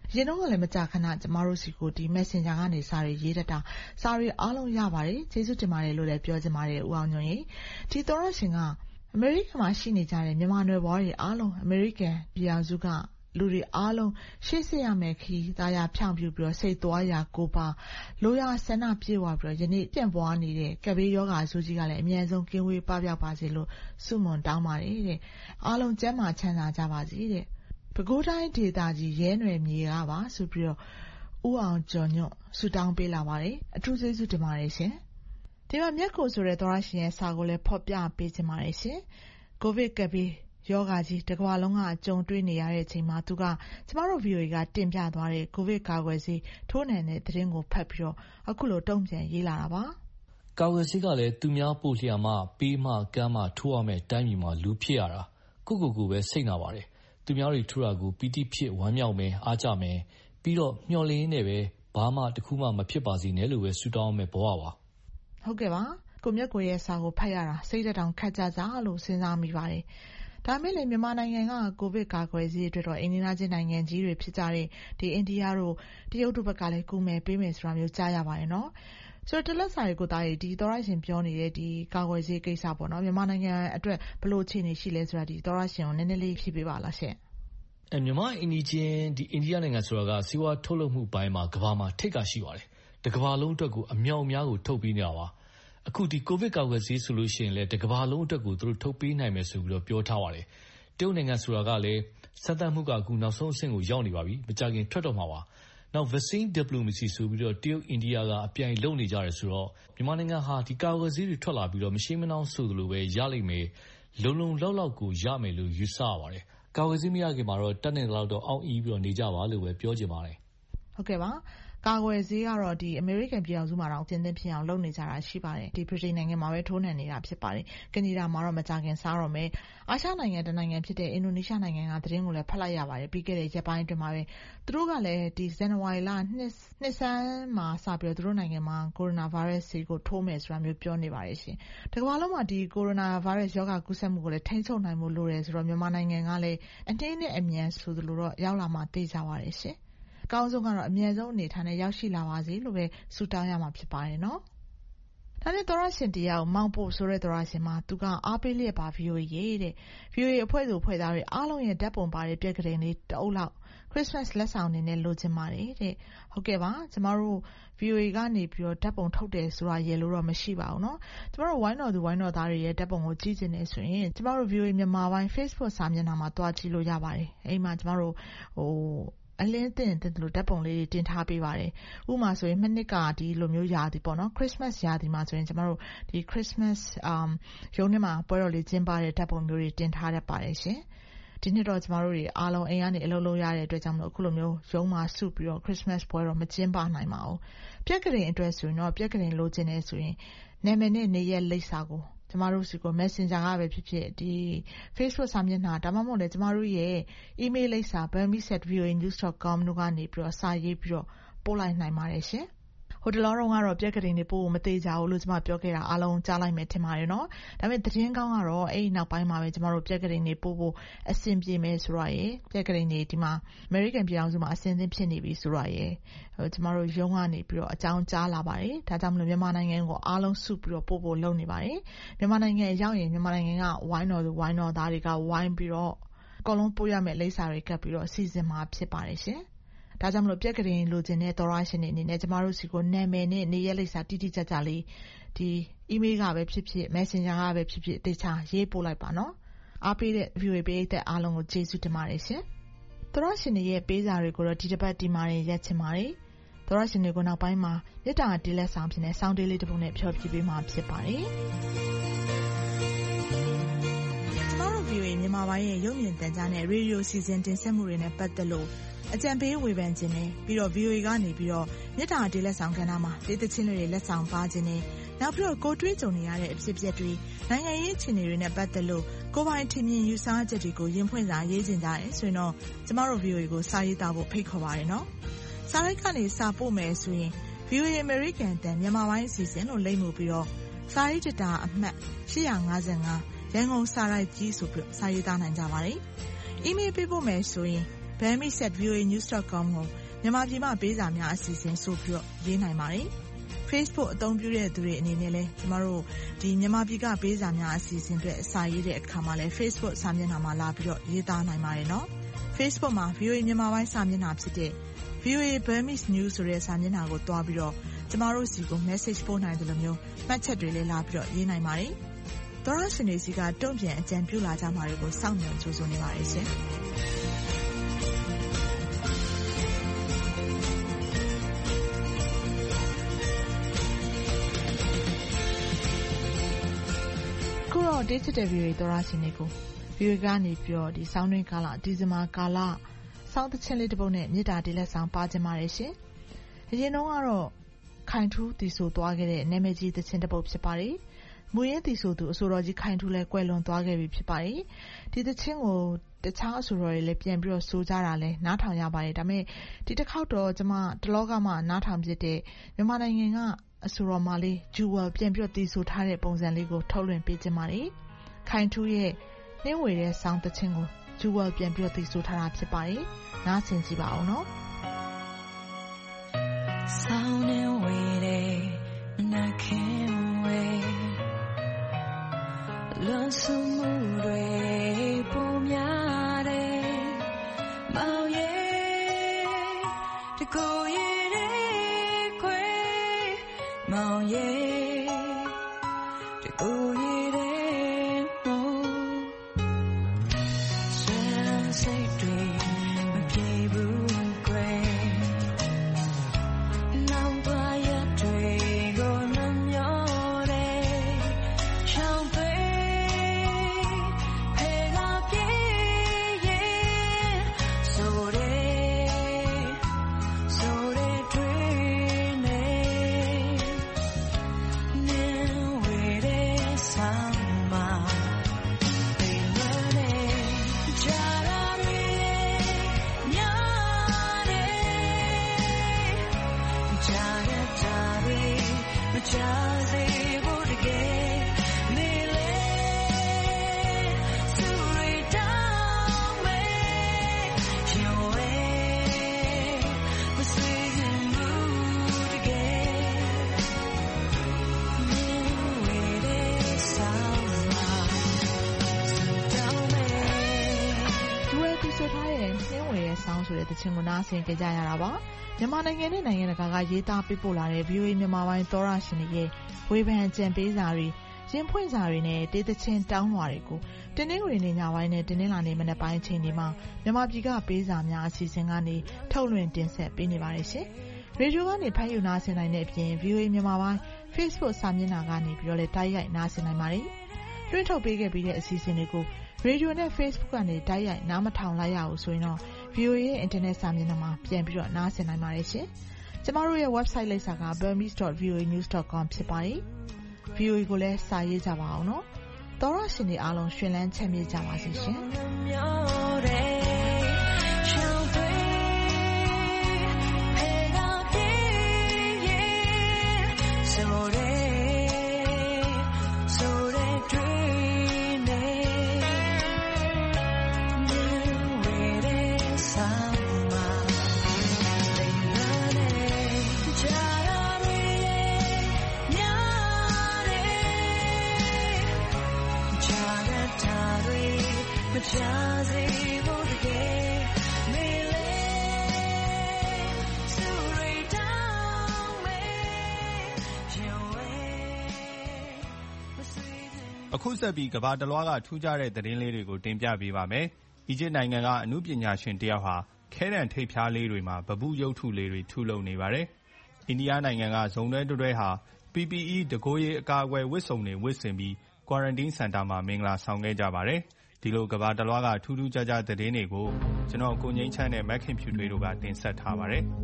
ရင်တော့လည်းမကြာခဏကျမတို့စီကိုဒီ Messenger ကနေစာတွေရေးတတ်တာစာတွေအားလုံးရပါတယ်ကျေးဇူးတင်ပါတယ်လို့လည်းပြောချင်ပါတယ်ဦးအောင်ညွန့်ရေဒီသောရရှင်ကအမေရိကန်မှာရှိနေကြတဲ့မြန်မာနွယ်ဘွားတွေအားလုံးအမေရိကန်ပြည်အောင်စုကလူတွေအားလုံးရှေ့ဆက်ရမယ်ခီးသားရဖြောင်းပြပြီးတော့စိတ်သွားရာကိုပါလိုရာဆန္ဒပြေဝပြီးတော့ယနေ့ပြန့်ပွားနေတဲ့ကပ်ဘေးရောဂါဆိုးကြီးကလည်းအမြန်ဆုံးကင်းဝေးပပျောက်ပါစေလို့ဆုမွန်တောင်းပါတယ်တဲ့အားလုံးကျန်းမာချမ်းသာကြပါစေတဲ့ပဲခူးတိုင်းဒေသကြီးရဲနွယ်မြေကပါဆိုပြီးတော့ဦးအောင်ကျော်ညွန့်ဆုတောင်းပေးလာပါတယ်အထူးကျေးဇူးတင်ပါတယ်ရှင်ဒီမှာမြက်ကိုဆိုတဲ့သောရရှင်ရဲ့စာကိုလည်းဖော်ပြပေးချင်ပါတယ်ရှင်ကိုဗစ်ကပ်ဘေးယောဂါကြီးတစ်ကမ္ဘာလုံးကကြုံတွေ့နေရတဲ့အချိန်မှာသူကကျမတို့ VOA ကတင်ပြသွားတဲ့ကိုဗစ်ကာကွယ်ဆေးထိုးနှံတဲ့သတင်းကိုဖတ်ပြီးတော့အခုလိုတုံ့ပြန်ရေးလာတာပါကာကွယ်ဆေးကလည်းသူများပို့လျှာမှပေးမှကမ်းမှထိုးရမယ်တိုင်းပြည်မှာလူဖြစ်ရတာကိုပဲစိတ်နာပါတယ်သူများတွေထိုးတာကိုပီတိဖြစ်ဝမ်းမြောက်မယ်အားကြမယ်ပြီးတော့မျှော်လင့်နေပဲဘာမှတခုမှမဖြစ်ပါစေနဲ့လို့ပဲဆုတောင်းမယ်ဘဝပါဟုတ်ကဲ့ပါကိုမြတ်ကိုရဲ့စာကိုဖတ်ရတာစိတ်တောင်ခက်ကြကြလို့စဉ်းစားမိပါတယ်ဒါမဲ့လည်းမြန်မာနိုင်ငံကကိုဗစ်ကာကွယ်ဆေးအတွက်တော့အိန္ဒိယချင်းနိုင်ငံကြီးတွေဖြစ်ကြတဲ့ဒီအိန္ဒိယတို့တရုတ်တို့ဘက်ကလည်းကူမယ်ပေးမယ်ဆိုတာမျိုးကြားရပါတယ်နော်ဆိုတော့တလက်စာတွေကိုတားရဒီသောရရှင်ပြောနေတဲ့ဒီကာကွယ်ဆေးကိစ္စပေါ့နော်မြန်မာနိုင်ငံအတွက်ဘလို့အခြေအနေရှိလဲဆိုတာဒီသောရရှင်ကိုနည်းနည်းလေးဖြည့်ပေးပါလားရှင်မြန်မာအိန္ဒိချင်းဒီအိန္ဒိယနိုင်ငံဆိုတာကစီးပွားထုတ်လုပ်မှုပိုင်းမှာကမ္ဘာမှာထိပ်ကရှိပါတယ်တကမ္ဘာလုံးအတွက်ကိုအမြောက်အများကိုထုတ်ပေးနေတာပါအခုဒီကိုဗစ်ကာကွယ်ဆေးဆိုလို့ရှိရင်လည်းတကမ္ဘာလုံးအတွက်ကိုသူတို့ထုတ်ပေးနိုင်မယ်ဆိုပြီးတော့ပြောထားပါတယ်တရုတ်နိုင်ငံဆိုတာကလည်းစက်သတ်မှုကအခုနောက်ဆုံးအဆင့်ကိုရောက်နေပါပြီမကြခင်ထွက်တော့မှာပါနောက် vaccine diplomacy ဆိုပြီးတော့တရုတ်အိန္ဒိယကအပြိုင်လုပ်နေကြတယ်ဆိုတော့မြန်မာနိုင်ငံဟာဒီကာကွယ်ဆေးတွေထွက်လာပြီးတော့မရှိမနှောင်းဆိုသလိုပဲရလိမ့်မယ်လုံလောက်ကိုရမယ်လို့ယူဆရပါတယ်ကာကွယ်ဆေးမရခင်မှာတော့တက်နေတော့အောင်းအီးပြီးတော့နေကြပါလို့ပဲပြောချင်ပါတယ်ဟုတ်ကဲ့ပါကာကွယ်ဆေးကတော့ဒီအမေရိကန်ပြည်အောင်စုမှာတော့ပြင်သစ်ဖြစ်အောင်လုပ်နေကြတာရှိပါတယ်ဒီဗြိတိန်နိုင်ငံမှာပဲထိုးနှံနေတာဖြစ်ပါတယ်ကနေဒါမှာတော့မကြခင်စားတော့မယ်အာရှနိုင်ငံတနိုင်ငံဖြစ်တဲ့အင်ဒိုနီးရှားနိုင်ငံကသတင်းကိုလည်းဖတ်လိုက်ရပါတယ်ပြီးခဲ့တဲ့ရက်ပိုင်းအတွင်းမှာပဲသူတို့ကလည်းဒီဇန်နဝါရီလနှစ်ဆန်းမှာစပြီးတော့သူတို့နိုင်ငံမှာကိုရိုနာဗိုင်းရပ်စ်ဆေးကိုထိုးမယ်ဆိုတာမျိုးပြောနေပါတယ်ရှင်တကမ္ဘာလုံးမှာဒီကိုရိုနာဗိုင်းရပ်စ်ရောဂါကူးစက်မှုကိုလည်းထိန်းချုပ်နိုင်မှုလိုတယ်ဆိုတော့မြန်မာနိုင်ငံကလည်းအနှင်းနဲ့အမြန်ဆိုသလိုတော့ရောက်လာမှသိကြပါတယ်ရှင်အကောင်းဆုံးကတော့အမြဲဆုံးအနေထားနဲ့ရောက်ရှိလာပါစေလို့ပဲဆုတောင်းရမှာဖြစ်ပါတယ်နော်။ဒါနဲ့သောရရှင်တရားကိုမောင်ပို့ဆိုတဲ့သောရရှင်မှာသူကအားပေးလျက်ပါ VOA ရဲ့တဲ့ VOA အဖွဲ့သူဖွဲ့သားတွေအားလုံးရဲ့ဓာတ်ပုံပါတဲ့ပြက်ကလေးလေးတအုပ်လောက် Christmas လက်ဆောင်နေနဲ့လိုချင်ပါတယ်တဲ့။ဟုတ်ကဲ့ပါကျမတို့ VOA ကနေပြီးတော့ဓာတ်ပုံထုတ်တယ်ဆိုတာရေလို့တော့မရှိပါဘူးနော်။ကျမတို့ဝိုင်းတော်သူဝိုင်းတော်သားတွေရဲ့ဓာတ်ပုံကိုကြည့်ချင်နေဆိုရင်ကျမတို့ VOA မြန်မာပိုင်း Facebook စာမျက်နှာမှာတွားကြည့်လို့ရပါတယ်။အဲ့မှာကျမတို့အလင်းတင်လို့ဓာတ်ပုံလေးတင်ထားပေးပါတယ်။ဥပမာဆိုရင်မနှစ်ကဒီလိုမျိုးရာသီပေါ့နော် Christmas ရာသီမှာဆိုရင်ကျမတို့ဒီ Christmas ရုံးထဲမှာပွဲတော်လေးကျင်းပတဲ့ဓာတ်ပုံမျိုးတွေတင်ထားရပါတယ်ရှင်။ဒီနှစ်တော့ကျမတို့တွေအားလုံးအိမ်ကနေအလုပ်လုပ်ရတဲ့အတွက်ကြောင့်မလို့အခုလိုမျိုးရုံးမှာစုပြီးတော့ Christmas ပွဲတော်မကျင်းပနိုင်ပါဘူး။ပြက်ကလေးအတွက်ဆိုရင်တော့ပြက်ကလေးလိုချင်နေဆိုရင်နာမည်နဲ့နေရက်လိပ်စာကိုကျမတို့စီကို Messenger ကပဲဖြစ်ဖြစ်ဒီ Facebook စာမျက်နှာဒါမှမဟုတ်လည်းကျမတို့ရဲ့ email လိပ်စာ burmese@voanews.com တို့ကနေပြီးတော့စာရေးပြီးတော့ပို့လိုက်နိုင်ပါတယ်ရှင်ဟိုတလောတော့ကတော့ပြက်ကလေးတွေပို့မသေးကြဘူးလို့ကျမပြောခဲ့တာအားလုံးကြားလိုက်မယ်ထင်ပါတယ်နော်ဒါပေမဲ့သတင်းကောင်းကတော့အဲ့ဒီနောက်ပိုင်းမှာပဲကျမတို့ပြက်ကလေးတွေပို့ဖို့အဆင်ပြေမယ်ဆိုတော့ရေပြက်ကလေးတွေဒီမှာ American ပြည်အောင်စုမှာအဆင်သင့်ဖြစ်နေပြီဆိုတော့ရေကျမတို့ရုံးကနေပြီးတော့အကြောင်းကြားလာပါတယ်ဒါကြောင့်မလို့မြန်မာနိုင်ငံကိုအားလုံးစုပြီးတော့ပို့ဖို့လုပ်နေပါတယ်မြန်မာနိုင်ငံရောက်ရင်မြန်မာနိုင်ငံကဝိုင်းတော်သူဝိုင်းတော်သားတွေကဝိုင်းပြီးတော့အကုန်လုံးပို့ရမယ့်လိပ်စာတွေကပ်ပြီးတော့အစီအစဉ်မှာဖြစ်ပါတယ်ရှင်ဒါကြောင့်မလို့ပြက်ကလေးလိုချင်တဲ့သောရရှင်တွေအနေနဲ့ကျမတို့စီကိုနာမည်နဲ့နေရက်လိပ်စာတိတိကျကျလေးဒီ email ကပဲဖြစ်ဖြစ် messenger ကပဲဖြစ်ဖြစ်တေချာရေးပို့လိုက်ပါနော်အားပေးတဲ့ view ပေးတဲ့အားလုံးကိုကျေးဇူးတင်ပါတယ်ရှင်သောရရှင်တွေရဲ့ပေးစာတွေကိုတော့ဒီတစ်ပတ်ဒီမှာရက်ချင်ပါတယ်သောရရှင်တွေကိုနောက်ပိုင်းမှာမြစ်တာတီးလက်ဆောင်ဖြစ်တဲ့စောင်းတေးလေးတစ်ပုဒ်နဲ့ဖြောပြပေးမှာဖြစ်ပါတယ်ကျမတို့ view မြန်မာပိုင်းရဲ့ရုပ်မြင်သံကြားနဲ့ radio စီစဉ်တင်ဆက်မှုတွေနဲ့ပတ်သက်လို့အကြံပေးဝေဖန်ခြင်းနဲ့ပြီးတော့ VOA ကနေပြီးတော့မြစ်တာတေးလက်ဆောင်ကဏ္ဍမှာဒေသချင်းတွေလက်ဆောင်ပါခြင်းနဲ့နောက်ပြီးတော့ကိုတွေးကြုံနေရတဲ့အဖြစ်အပျက်တွေနိုင်ငံရေးအခြေအနေတွေနဲ့ပတ်သက်လို့ကိုပိုင်ထင်မြင်ယူဆချက်တွေကိုရင်ဖွင့်စာရေးခြင်းကြတယ်ဆိုရင်တော့ကျမတို့ VOA ကိုစာရေးသားဖို့ဖိတ်ခေါ်ပါရနော်စာရိုက်ကနေစာပို့မယ်ဆိုရင် VOA American တန်မြန်မာပိုင်းအစီအစဉ်လို့လိမ့်မှုပြီးတော့စာရေးတတာအမှတ်855ရန်ကုန်စာရိုက်ကြီးဆိုပြီးစာရေးသားနိုင်ကြပါတယ်။ email ပေးဖို့မယ်ဆိုရင် burmese@voanews.com ကိုမြန်မာပြည်မှာပေးစာများအစီအစဉ်ဆိုပြီးတော့ရေးနိုင်ပါတယ်။ Facebook အသုံးပြုတဲ့သူတွေအနေနဲ့လည်းကျမတို့ဒီမြန်မာပြည်ကပေးစာများအစီအစဉ်တွေအစာရေးတဲ့အခါမှာလည်း Facebook စာမျက်နှာမှာလာပြီးတော့ရေးသားနိုင်ပါတယ်နော်။ Facebook မှာ VOA မြန်မာပိုင်းစာမျက်နှာဖြစ်တဲ့ VOA Burmese News ဆိုတဲ့စာမျက်နှာကိုတွားပြီးတော့ကျမတို့စီကို message ပို့နိုင်တယ်လို့မျိုးမှတ်ချက်တွေလည်းလာပြီးတော့ရေးနိုင်ပါတယ်။သောရရှင်တွေစီကတုံ့ပြန်အကြံပြုလာကြမှာတွေကိုစောင့်မျှော်ကြိုးစားနေပါတယ်ရှင်။ဒေးချစ်တဲ့ VOA သောရရှင်တွေကို VOA ကနေပြီးတော့ဒီဆောင်းတွင်းကာလဒီဇင်ဘာကာလဆောင်းသချင်းလေးတစ်ပုဒ်နဲ့မြေတားဒီလက်ဆောင်ပါကြပါရရှင်။အရင်တော့ကတော့ခိုင်ထူးတီဆိုသွားခဲ့တဲ့နာမည်ကြီးသချင်းတစ်ပုဒ်ဖြစ်ပါတယ်။မူရင်းတီဆိုသူအဆိုတော်ကြီးခိုင်ထူးလည်းကွယ်လွန်သွားခဲ့ပြီဖြစ်ပါတယ်။ဒီသချင်းကိုတခြားအဆိုတော်တွေလည်းပြန်ပြီးတော့ဆိုကြတာလည်းနားထောင်ရပါတယ်။ဒါပေမဲ့ဒီတစ်ခေါက်တော့ကျမတလောကမှနားထောင်ဖြစ်တဲ့မြန်မာနိုင်ငံကအဆိုတော်မလေးဂျူဝယ်ပြန်ပြီးတော့တီဆိုထားတဲ့ပုံစံလေးကိုထုတ်လွှင့်ပေးခြင်းပါတယ်။ခိုင်ထူးရဲ့နှင်းဝေတဲ့ဆောင်းသချင်းကိုဂျူဝယ်ပြန်ပြီးတော့တီဆိုထားတာဖြစ်ပါတယ်။နားဆင်ကြည့်ပါအောင်နော်။ဆောင်းနှင်းဝေတဲ့မနက်ခင်းဝေလွန်ဆူမှုတွေပုံများတယ်မောင်ရဲ့တကူရဲ့တဲ့ခွေမောင်ရဲ့တကူရဲ့တဲ့မောင်ဆွေစိတ်တွေမပြေဘူးခွေနောင်ပါရတွေကိုနှမျောတယ်ချောင်းတွေဖေလာပြေရဲ့ဆိုတဲ့တွေနေနေဝေတဲ့ဆောင်မှာပေရတဲ့ကြရာရီညာတဲ့ကြရတာရီမချစေဘူးတကယ်နေလေသူတွေတောင်းမဲ့ရှင်ဝဲမဆွေးဘူးတကယ်နေဝေတဲ့ဆောင်မှာတောင်းမဲ့ဒီဝဲတီဆိုထားတဲ့နှင်းဝေတဲ့ဆောင်းဆိုတဲ့တခြင်းကိုနားဆင်ကြကြရတာပါမြန်မာနိုင်ငံနဲ့နိုင်ငံတကာကရေးသားပေးပို့လာတဲ့ VOA မြန်မာပိုင်းသောရရှင်တွေရဲ့ဝေဖန်ကြံပေးစာတွေရင်ဖွင့်စာတွေနဲ့တေးသချင်းတောင်းလွှာတွေကိုတင်းနှင်းဝင်နေညပိုင်းနဲ့တင်းနှင်းလာနေမနက်ပိုင်းချိန်တွေမှာမြန်မာပြည်ကပေးစာများအစီအစဉ်ကနေထုတ်လွှင့်တင်ဆက်ပေးနေပါတယ်ရှင်။ရေဒီယိုကနေဖမ်းယူနားဆင်နိုင်တဲ့အပြင် VOA မြန်မာပိုင်း Facebook စာမျက်နှာကနေပြီးတော့လည်းတိုက်ရိုက်နားဆင်နိုင်ပါတယ်။တွင်းထုတ်ပေးခဲ့ပြီးတဲ့အစီအစဉ်တွေကိုရေဒီယိုနဲ့ Facebook ကနေတိုက်ရိုက်နားမထောင်လိုက်ရဘူးဆိုရင်တော့ VOA ရဲ့ internet စာမျက်နှာမှာပြန်ပြီးတော့နားဆင်နိုင်ပါတယ်ရှင်။ကျမတို့ရဲ့ website လိပ်စာက burmese.voanews.com ဖြစ်ပါတယ်။ VOA ကိုလည်းစာရေးကြပါအောင်နော်။သောရရှင်တွေအားလုံးရှင်လန်းချမ်းမြေ့ကြပါစေရှင်။အခုဆက်ပြီးကမ္ဘာတလွှားကထူးခြားတဲ့သတင်းလေးတွေကိုတင်ပြပေးပါမယ်။အီဂျစ်နိုင်ငံကအနုပညာရှင်တယောက်ဟာခဲတံထိပ်ဖျားလေးတွေမှာပပုရုပ်ထုလေးတွေထုလုပ်နေပါတယ်။အိန္ဒိယနိုင်ငံကဇုံတွဲဟာ PPE တကိုယ်ရည်အကာအကွယ်ဝတ်စုံတွေဝတ်ဆင်ပြီး Quarantine Center မှာမင်္ဂလာဆောင်ခဲ့ကြပါတယ်။ဒီလိုကမ္ဘာတလွှားကထူးထူးခြားခြားသတင်းတွေကိုကျွန်တော်ကိုငိမ့်ချမ်းနဲ့မက်ခင်ဖြူထွေးတို့ကတင်ဆက်ထားပါတယ်။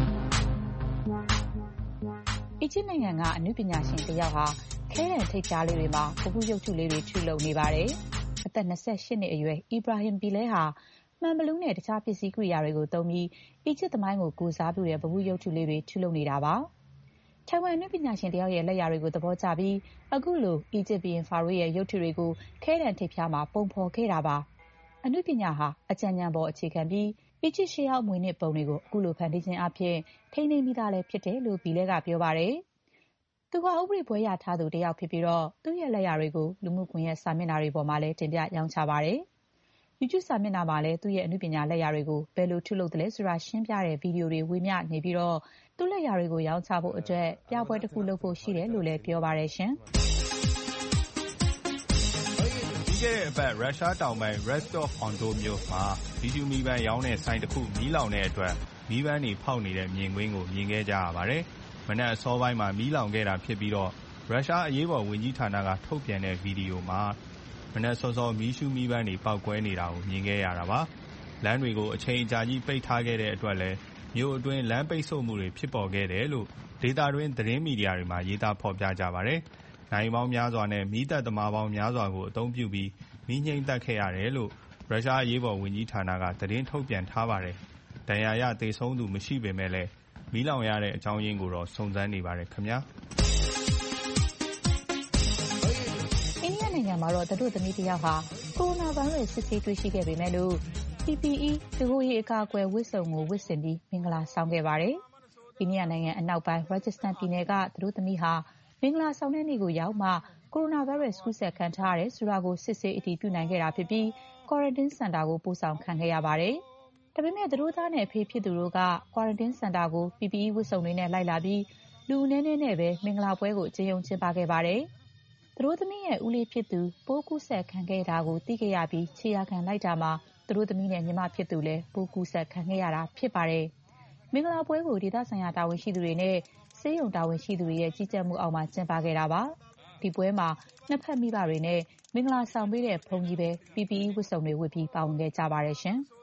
အီဂျစ်နိုင်ငံကအနုပညာရှင်တယောက်ဟာခဲတံထိပ်ဖျားလေးတွေမှာပပုရုပ်ထုလေးတွေထုလုပ်နေပါတယ်။အသက်28နှစ်အရွယ်အီဘရာဟင်ပီလဲဟာမှန်ဘလူးနဲ့တခြားပစ္စည်းကိရိယာတွေကိုသုံးပြီးအီဂျစ်သမိုင်းကိုကိုးစားပြုတဲ့ပပုရုပ်ထုလေးတွေထုလုပ်နေတာပါ။ထိုင်ဝမ်အနုပညာရှင်တယောက်ရဲ့လက်ရာတွေကိုသဘောကျပြီးအခုလိုအီဂျစ်ဘုရင်ဖာရိုးရဲ့ရုပ်ထုတွေကိုခဲတံထိပ်ဖျားမှာပုံဖော်ခဲ့တာပါ။အနုပညာဟာအကြံဉာဏ်ပေါ်အခြေခံပြီးအီဂျစ်ရှေးဟောင်းအမွေအနှစ်ပုံတွေကိုအခုလိုဖန်တီးခြင်းအားဖြင့်ထိန်းသိမ်းပြီးသားလည်းဖြစ်တယ်လို့ဘီလဲကပြောပါတယ်။သူကဥပဒေဘွဲ့ရထားသူတစ်ယောက်ဖြစ်ပြီးသူ့ရဲ့လက်ရာတွေကိုလူမှုကွန်ရက်စာမျက်နှာတွေပေါ်မှာလည်းတင်ပြရောင်းချပါတယ်။ YouTube စာမျက်နှာမှာလည်းသူ့ရဲ့အနုပညာလက်ရာတွေကိုဘယ်လိုထုတ်လုပ်သလဲဆိုတာရှင်းပြတဲ့ဗီဒီယိုတွေဝေမျှနေပြီးသူ့လက်ရာတွေကိုရောင်းချဖို့အတွက်ပြပွဲတစ်ခုလုပ်ဖို့ရှိတယ်လို့လည်းပြောပါတယ်ရှင်။ပြီးခဲ့တဲ့အပတ်ရုရှားတောင်ပိုင်း Rostov-on-Don မြို့မှာဗီဒီယိုမီးပန်းရောင်းတဲ့ဆိုင်တစ်ခုမီးလောင်တဲ့အတွက်မီးပန်းတွေဖောက်နေတဲ့မြင်ကွင်းကိုမြင်ခဲ့ကြရပါတယ်။မနက်အစောပိုင်းမှာမီးလောင်ခဲ့တာဖြစ်ပြီးရုရှားအရေးပေါ်ဝန်ကြီးဌာနကထုတ်ပြန်တဲ့ဗီဒီယိုမှာမနက်စောစောမီးရှူးမီးပန်းတွေပေါက်ကွဲနေတာကိုမြင်ခဲ့ရတာပါ။လမ်းတွေကိုအချိန်အကြာကြီးပိတ်ထားခဲ့တဲ့အတွက်လည်းမြို့အတွင်းလမ်းပိတ်ဆို့မှုတွေဖြစ်ပေါ်ခဲ့တယ်လို့ဒေသတွင်းသတင်းမီဒီယာတွေမှာရေးသားဖော်ပြကြပါတယ်။နိုင်ပေါင်းများစွာနဲ့မီးသတ်သမားပေါင်းများစွာကိုအသုံးပြုပြီးမီးငြိမ်းသတ်ခဲ့ရတယ်လို့ရုရှားအရေးပေါ်ဝန်ကြီးဌာနကသတင်းထုတ်ပြန်ထားပါတယ်။ဒဏ်ရာရသေဆုံးသူမရှိပေမဲ့လည်းမီးလောင်ရတဲ့အကြောင်းရင်းကိုတော့စုံစမ်းနေပါတယ်ခင်ဗျာ။အိန္ဒိယနိုင်ငံမှာတော့သူတို့သမီးတစ်ယောက်ဟာကိုရိုနာဗိုင်းရပ်စ်စစ်ဆေးတွေ့ရှိခဲ့ပေမဲ့လို့ PPE တကိုယ်ရည်အကာအကွယ်ဝတ်စုံကိုဝတ်ဆင်ပြီးမင်္ဂလာဆောင်ခဲ့ပါတယ်။အိန္ဒိယနိုင်ငံအနောက်ပိုင်း Rajasthan ပြည်နယ်ကသူတို့သမီးဟာမင်္ဂလာဆောင်တဲ့နေ့ကိုရောက်မှကိုရိုနာဗိုင်းရပ်စ်ကူးစက်ခံထားရတယ်ဆိုတာကိုစစ်ဆေးအတည်ပြုနိုင်ခဲ့တာဖြစ်ပြီး Quarantine Center ကိုပို့ဆောင်ခံခဲ့ရပါတယ်။ဒါပေမဲ့သူတို့သားနဲ့အဖေဖြစ်သူတို့က Quarantine Center ကို PPE ဝတ်စုံတွေနဲ့လိုက်လာပြီးလူအနည်းနဲ့ပဲမင်္ဂလာပွဲကိုကျင်းပကျင်းပခဲ့ပါတယ်။သူတို့သမီးရဲ့ဦးလေးဖြစ်သူပိုးကူးစက်ခံခဲ့တာကိုသိခဲ့ရပြီးခြေရာခံလိုက်တာမှာသူတို့သမီးနဲ့ညီမဖြစ်သူလည်းပိုးကူးစက်ခံခဲ့ရတာဖြစ်ပါတယ်။မင်္ဂလာပွဲကိုဒေသဆိုင်ရာတာဝန်ရှိသူတွေနဲ့ဆေးရုံတာဝန်ရှိသူတွေရဲ့ကြီးကြပ်မှုအောက်မှာကျင်းပခဲ့တာပါ။ဒီပွဲမှာနှစ်ဖက်မိဘတွေနဲ့မင်္ဂလာဆောင်ပေးတဲ့ဘုန်းကြီးပဲ PPE ဝတ်စုံတွေဝတ်ပြီးပါဝင်ခဲ့ကြပါတယ်ရှင်။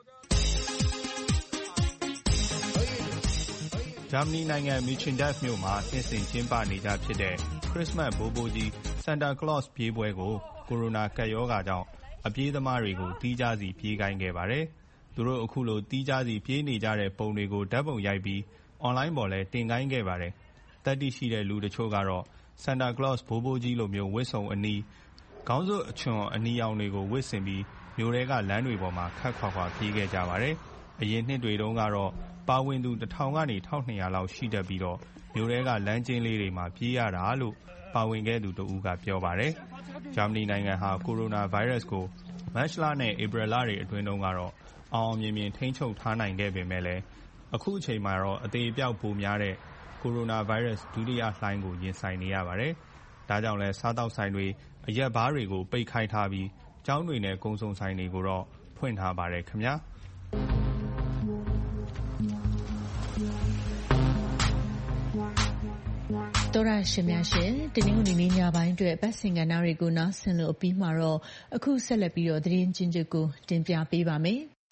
ဂျာမနီနိုင်ငံမီချင်ဒက်မြို့မှာနှစ်စဉ်ကျင်းပနေကြဖြစ်တဲ့ခရစ်စမတ်ဘိုးဘိုးကြီး Santa Claus ပြေးပွဲကိုကိုရိုနာကပ်ရောဂါကြောင့်အပြေးသမားတွေကိုတီးခြားစီပြေးခိုင်းခဲ့ပါတယ်။သူတို့အခုလိုတီးခြားစီပြေးနေကြတဲ့ပုံတွေကိုဓာတ်ပုံရိုက်ပြီးအွန်လိုင်းပေါ်လည်းတင်ခိုင်းခဲ့ပါတယ်။သတ္တိရှိတဲ့လူတချို့ကတော့ Santa Claus ဘိုးဘိုးကြီးလိုမျိုးဝတ်စုံအနီးခေါင်းစွပ်အချွန်အနီရောင်တွေကိုဝတ်ဆင်ပြီးမြို့ထဲကလမ်းတွေပေါ်မှာခပ်ခွာခွာပြေးခဲ့ကြပါတယ်။အရင်နှစ်တွေတုန်းကတော့ပါဝင်သူ1000ကနေ1200လောက်ရှိတတ်ပြီးမြို့ထဲကလမ်းကျဉ်းလေးတွေမှာပြေးရတာလို့ပါဝင်ခဲ့သူတဦးကပြောပါတယ်။ဂျာမနီနိုင်ငံဟာကိုရိုနာဗိုင်းရပ်စ်ကိုမတ်လနဲ့ဧပြီလတွေအတွင်းတုန်းကတော့အောင်မြင်မြင်ထိန်းချုပ်ထားနိုင်ခဲ့ပေမဲ့လည်းအခုအချိန်မှာတော့အသေအပျောက်ပိုများတဲ့ကိုရိုနာဗိုင်းရပ်စ်ဒုတိယလှိုင်းကိုရင်ဆိုင်နေရပါတယ်။ဒါကြောင့်လည်းစားသောက်ဆိုင်တွေအရက်ဘားတွေကိုပိတ်ခိုင်းထားပြီးကျောင်းတွေနဲ့ကုန်စုံဆိုင်တွေကိုတော့ဖွင့်ထားပါတယ်ခင်ဗျာ။တော်ရရှိများရှင်တင်းငုံဒီနေ့ညပိုင်းအတွက်ပတ်စင်ကဏ္ဍတွေကိုနားဆင်လို့အပြီးမှာတော့အခုဆက်လက်ပြီးတော့သတင်းချင်းချုပ်ကိုတင်ပြပေးပါမယ်။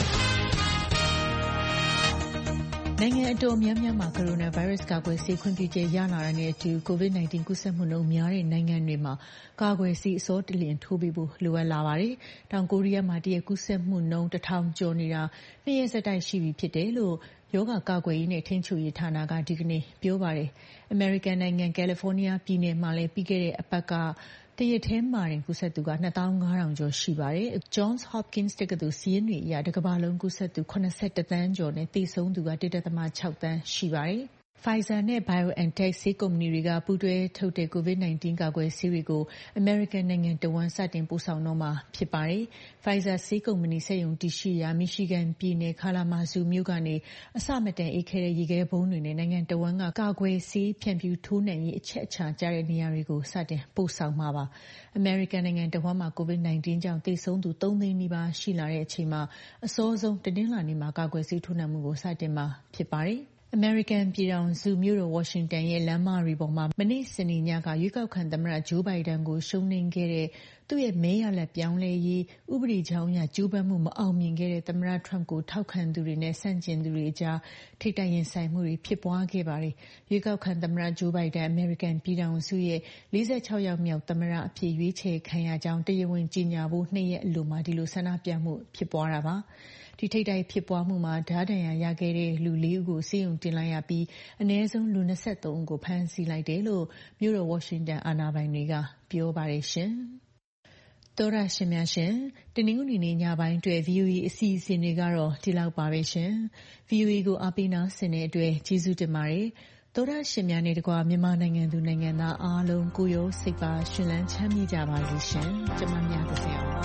နိုင်ငံအတော်များများမှာကိုရိုနာဗိုင်းရပ်စ်ကာကွယ်ဆေးခွင့်ပြုချက်ရလာတာနဲ့အတူ COVID-19 ကူးစက်မှုနှုန်းများတဲ့နိုင်ငံတွေမှာကာကွယ်ဆေးအစောတလျင်ထိုးပေးဖို့လိုအပ်လာပါတယ်။တောင်ကိုရီးယားမှာတရက်ကူးစက်မှုနှုန်း1000ကျော်နေတာ2ရက်ဆက်တိုက်ရှိပြီဖြစ်တယ်လို့ယောဂကာကွယ်ရေးနဲ့ထိန်းချုပ်ရေးဌာနကဒီကနေ့ပြောပါတယ်။ အမေရိကန်နိုင်ငံကယ်လီဖိုးနီးယားပြည်နယ်မှာလည်းပြီးခဲ့တဲ့အပတ်ကတရက်ထဲမှာတင်ကူးစက်သူက2500ကျော်ရှိပါတယ်။ Johns Hopkins တက္ကသိုလ်စီးရင်တွေအရတကမ္ဘာလုံးကူးစက်သူ81သန်းကျော်နဲ့သေဆုံးသူက 1.6 သန်းရှိပါတယ်။ Pfizer နဲ့ BioNTech ဆေးကုမ္ပဏီတွေကပူးတွဲထုတ်တဲ့ COVID-19 ကာကွယ်ဆေးတွေကိုအမေရိကန်နိုင်ငံတဝန်းစတင်ပို့ဆောင်တော့မှာဖြစ်ပါတယ်။ Pfizer ဆေးကုမ္ပဏီစက်ရုံတည်ရှိရာ Michigan ပြည်နယ် Kalamazoo မြို့ကနေအဆမတန်အေးခဲတဲ့ရေခဲဘုံးတွေနဲ့နိုင်ငံတဝန်းကကာကွယ်ဆေးဖြန့်ဖြူးထိုးနှံရေးအချက်အချာကျတဲ့နေရာတွေကိုစတင်ပို့ဆောင်မှာပါ။ အမေရိကန်နိုင်ငံတဝန်းမှာ COVID-19 ကြောင့်သေဆုံးသူ3သိန်းနီးပါးရှိလာတဲ့အချိန်မှာအစောဆုံးတနင်္လာနေ့မှာကာကွယ်ဆေးထိုးနှံမှုကိုစတင်မှာဖြစ်ပါတယ်။ အမေရိကန်ပြည်ထောင်စုမြို့တော်ဝါရှင်တန်ရဲ့လမ်းမတွေပေါ်မှာမနေ့စနေညကရွေးကောက်ခံသမ္မတဂျိုးဘိုင်ဒန်ကိုရှုံးနိမ့်ခဲ့တဲ့သူ့ရဲ့မဲရလဒ်ပြောင်းလဲရေးဥပဒေကြောင်းအရကြိုးပမ်းမှုမအောင်မြင်ခဲ့တဲ့သမ္မတထရမ့်ကိုထောက်ခံသူတွေနဲ့ဆန့်ကျင်သူတွေအကြားထိပ်တိုက်ရင်ဆိုင်မှုတွေဖြစ်ပွားခဲ့ပါတယ်။ရွေးကောက်ခံသမ္မတဂျိုးဘိုင်ဒန်အမေရိကန်ပြည်ထောင်စုရဲ့46ယောက်မြောက်သမ္မတအဖြစ်ရွေးချယ်ခံရကြောင်းတရားဝင်ကြေညာဖို့2ရက်အလိုမှာဒီလိုဆန္ဒပြမှုဖြစ်ပွားတာပါ။ဒီထိပ်တိုက်ဖြစ်ပွားမှုမှာဓားဒဏ်ရာရခဲ့တဲ့လူ4ဦးကိုဆေးရုံတင်လိုက်ရပြီးအနည်းဆုံးလူ23ဦးကိုဖမ်းဆီးလိုက်တယ်လို့မြို့တော်ဝါရှင်တန်အာဏာပိုင်တွေကပြောပါတယ်ရှင်။သောရရှင်များရှင်တနင်္ဂနွေနေ့ညပိုင်းအတွက် VOA အစီအစဉ်တွေကတော့ဒီလောက်ပါပဲရှင် VOA ကိုအားပေးနာဆင်တဲ့အတွက်ကျေးဇူးတင်ပါတယ်သောရရှင်များနဲ့တကွမြန်မာနိုင်ငံသူနိုင်ငံသားအားလုံးကိုယ်ရောစိတ်ပါရှင်လန်းချမ်းမြေ့ကြပါစေရှင်ကျမများသစေအောင်ပါ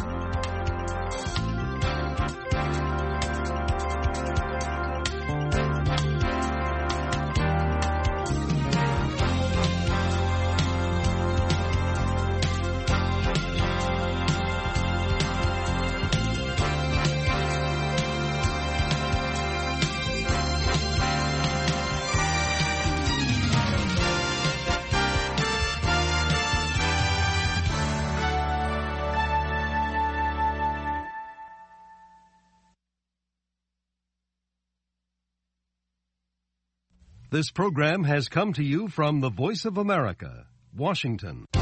This program has come to you from the Voice of America, Washington.